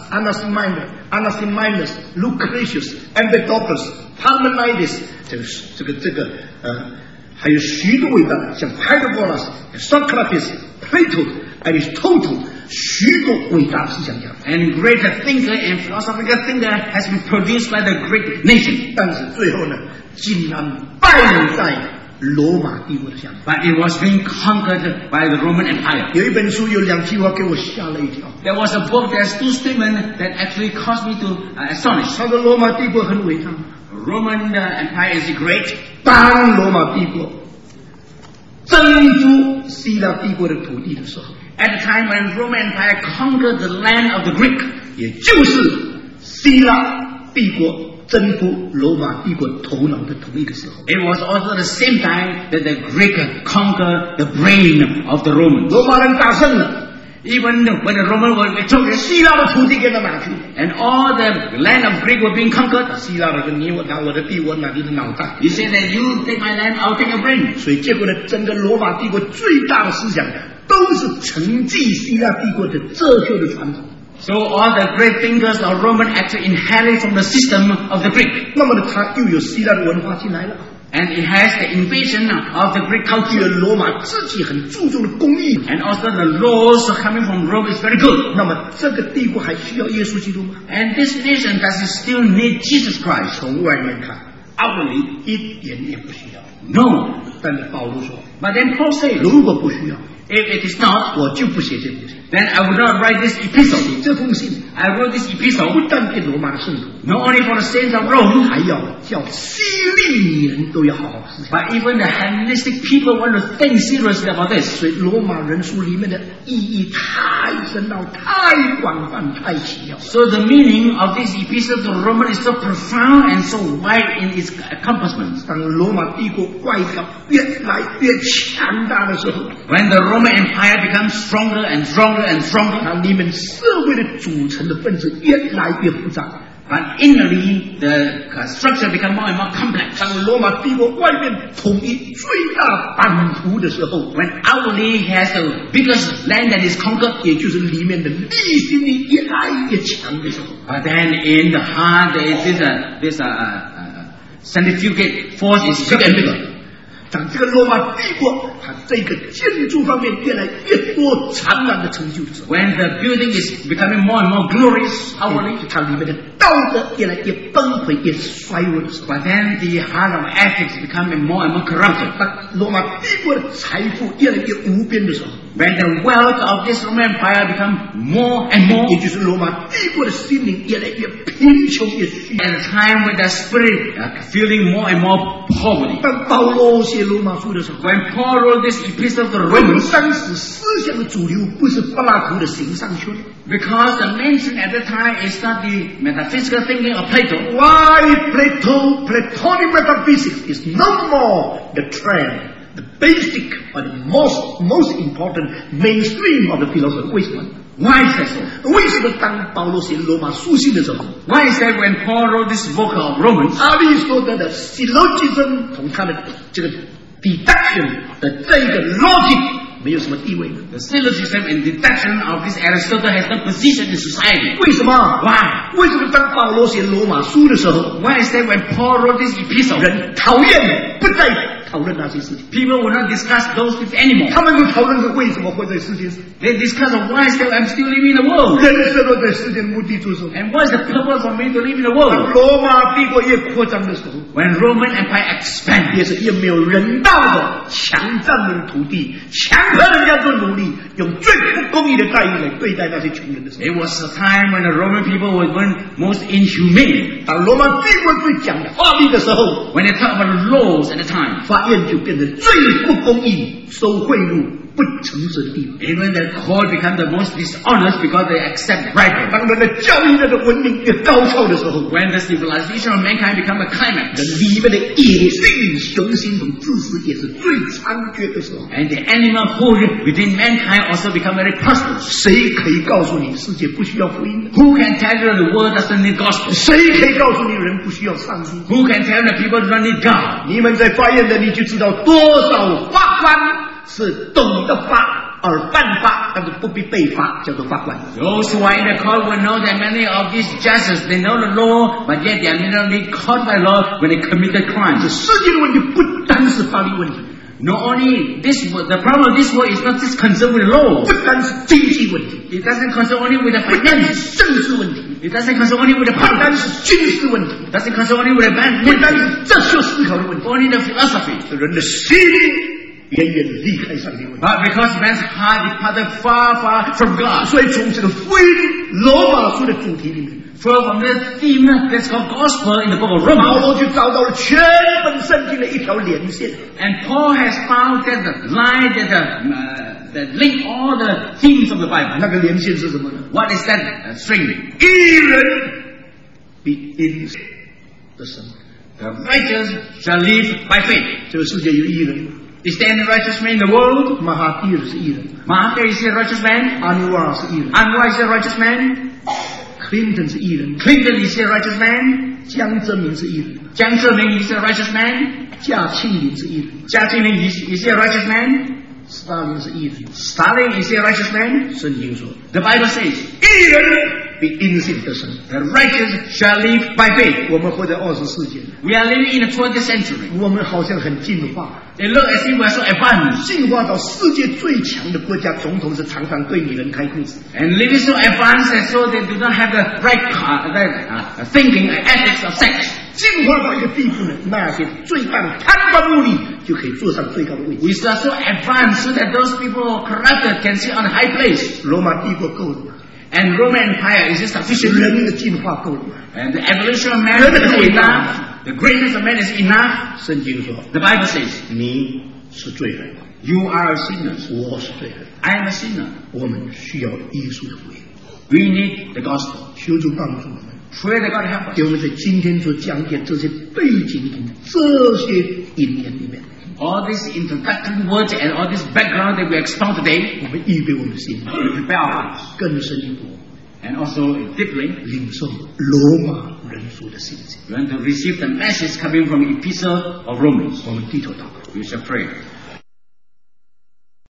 Thales、Anaximander、Anaximenes、Lucretius、Empedocles、Parmenides， 这个这个这个呃，还有许多伟大的，像 Pythagoras、Socrates、Plato、Aristotle， 许多伟大的思想家。
And great thinker and philosophical thinker has been produced by the Greek nation.
但是最后呢，竟然败在罗马帝国的下面。
But it was being conquered by the Roman Empire.
有一本书有两句话给我吓了一跳。
There was a book, there's two statements that actually caused me to uh, astonish.
他说罗马帝国很伟大，
Roman uh, Empire is great.
当罗马帝国征服希腊帝国的土地的时候，
At the time when Roman Empire conquered the land of the Greek,
也就是希腊帝国征服罗马帝国头脑的同一个时候，
it was also the same time that the Greek conquered the brain of the Romans.
罗马人打胜了，
Even when the Romans were victorious
希腊的土地给他拿去，
and all the land of Greek were being conquered,
希腊人说你我拿我的地，我拿你的脑袋。
you say that you take my land, I'll take your brain.
所以结果呢，整个罗马帝国最大的思想都是承继希腊帝国的哲学的传统。
So all the great thinkers of Roman actually inherit from the system of the Greek.
那么呢，他又有希腊的文化进来了。
And it has the invasion of the Greek
因为
culture.
罗马自己很注重的公义，
And also the laws coming from Rome is very good.
那么这个帝国还需要耶稣基督吗？
And this nation does it still need Jesus Christ?
从外面看，
Outwardly,
一点也不需要。
no.
但是保罗说，
But then Paul says,
如果不需要，
if it is not,
我就不写这封信。
then I would not write this epistle.
写这封信
I wrote this
不
epistle
但给罗马的圣徒，
not only for the saints of Rome,
还要叫希利人都要好好思想。
but even the Hellenistic people want to think seriously about this.
所以罗马人书里面的意义太深奥、太广泛、太奇妙。
So the meaning of this epistle to Roman is so profound and so wide in its accomplishments.
当罗马帝国外表越来越强大的时候，
When the Roman Empire becomes stronger and stronger and stronger,
它里面社会的组成的分子越来越复杂。
but inwardly the structure becomes more and more complex.
当罗马帝国外面统一最大版图的时候，
When outwardly he has the biggest land that is conquered,
也就是里面的地心力越来越强的时候，
but then in the heart there is this, uh, this uh, uh, centrifugate force is bigger and bigger.
当这个罗马帝国它这个建筑方面越来越多灿烂的成就的时候，
when the building is becoming more and more glorious outwardly,
它里面的道德越来越崩溃、越衰弱的时候，
but then the heart of ethics becoming more and more corrupted.
当罗马帝国的财富越来越无边的时候，
When the wealth of this Roman Empire become more and more,
也就是罗马帝国的心灵越来越贫穷、越虚。
at a time when the spirit uh, feeling more and more poverty.
当保罗写罗马书的时候，
When Paul wrote this epistle to the
我们
Romans,
当时思想的主流不是柏拉图的形上学，
because the mention at the time is not the metaphysical thinking of Plato,
Why Plato, Platonic metaphysics is no more the trend, the basic or the most most important mainstream of the philosophy. 为什么？
why is that so?
为什么当保罗写罗马书信的时候，
Why is that when Paul wrote this book of Romans,
阿里斯多德的 syllogism 同他的这个 deduction 的这个 logic 没有什么地位呢？
the syllogism and deduction of this Aristotle has no position in society?
为什么？
Why?
为什么当保罗写罗马书的时候，
Why is that when Paul wrote this epistle,
人讨厌不再讨论那些事情？
people will not discuss those things anymore?
他们会讨论是为什么活在世界上，
They discuss of why is that I'm still living in the world,
人生落在世界的目的做什么？
and what is the purpose for me to live in the
当
world?
罗马帝国越扩张的时候，
When Roman Empire expanded,
也是越没有人道的强占人土地，强迫人家做奴隶，用最不公义的待遇来对待那些穷人的时候。
it was a time when the Roman people were one most inhumane.
当罗马帝国最讲法律的时候，
When they talk about laws at the time,
法院就变成最不公义、收贿赂、不诚实的地方。
and when the court become the most dishonest because they accept bribery.
当人的教育、人的文明越高超的时候，
When the civilization of mankind become a
人
climax,
里面的野性、雄心同自私也是最猖獗的时候。
and the animal food within mankind also become very prosperous.
谁可以告诉你世界不需要福音的？
Who can tell you the world doesn't need gospel?
谁可以告诉你人不需要上帝？
Who can tell the people don't need God?
你们在法院的，你就知道多少法官是懂得法而犯法，但是不必被罚，叫做法官。
Those who are in the court will know that many of these judges, they know the law, but yet they are not only caught by law when they committed
这
crimes.
世界的问题不单是法律问题，
Not only this, the problem of this world is not just concerned with law.
不单是经济问题，
It doesn't concern only with the
不单
finance.
是政治问题，
It doesn't concern only with the
不单
politics.
是军事问题，
It doesn't concern only with the bad
不单
military.
是哲学思考的问题，
Only the philosophy.
是人的心远远离开上帝的问题。
But because man's heart departed far, far from God.
所以从这个福音罗马书的主题里面，
So from the theme that's called gospel in the book of
保
Romans,
罗就找到了全本圣经的一条连线。
and Paul has found that the line that, the, uh, that link all the themes of the Bible.
那个连线是什么呢？
What is that uh, string?
一人比因的生。
The righteous shall live by faith.
这个世界有艺人，
Is there any righteous man in the world?
马哈蒂尔是艺人，
Mahathir is he a righteous man?
阿努瓦尔是艺人，
Anwar is he a righteous man?
克林顿是艺人，
Clinton is he a righteous man?
江泽民是艺人，
Jiang Zemin is he a righteous man?
夏庆林是艺人，
Jia Qingming is, is he a righteous man?
斯大林是艺人。
Stalin is he a righteous man?
圣经说，
The Bible says,
艺人比因信得生。
the righteous shall live by faith.
我们活在二十世纪，
We are living in the twentieth century.
我们好像很进化，
They look as if we are so advanced
进化到世界最强的国家，总统是常常对女人开裤子。
and living so advanced and so they do not have the right uh, the, uh, thinking and ethics of sex.
进化到一个地步呢，那些罪犯贪官污吏就可以坐上最高的位置。
We are so advanced so that those people who are corrupted can sit on a high place.
罗马帝国够了吗？
And Roman Empire is it sufficient?
人的进化够了吗？
And the evolution of man is it enough? The greatness of man is enough?
圣经说，
The Bible says,
你是罪人，
you are a sinner.
我是罪人，
I am a sinner.
我们需要耶稣的福音。
We need the gospel.
求主帮助我们，
Pray that God help us.
给我们在今天所讲解这些背景同这些引言里面，
All these introductory words and all this background that we expound today,
我们预备我们的心，
we prepare our hearts
更深一步
and also deeply
领受罗马人书的信息。
we want to receive the message coming from the epistle of Romans.
我们低头祷告。
We shall pray.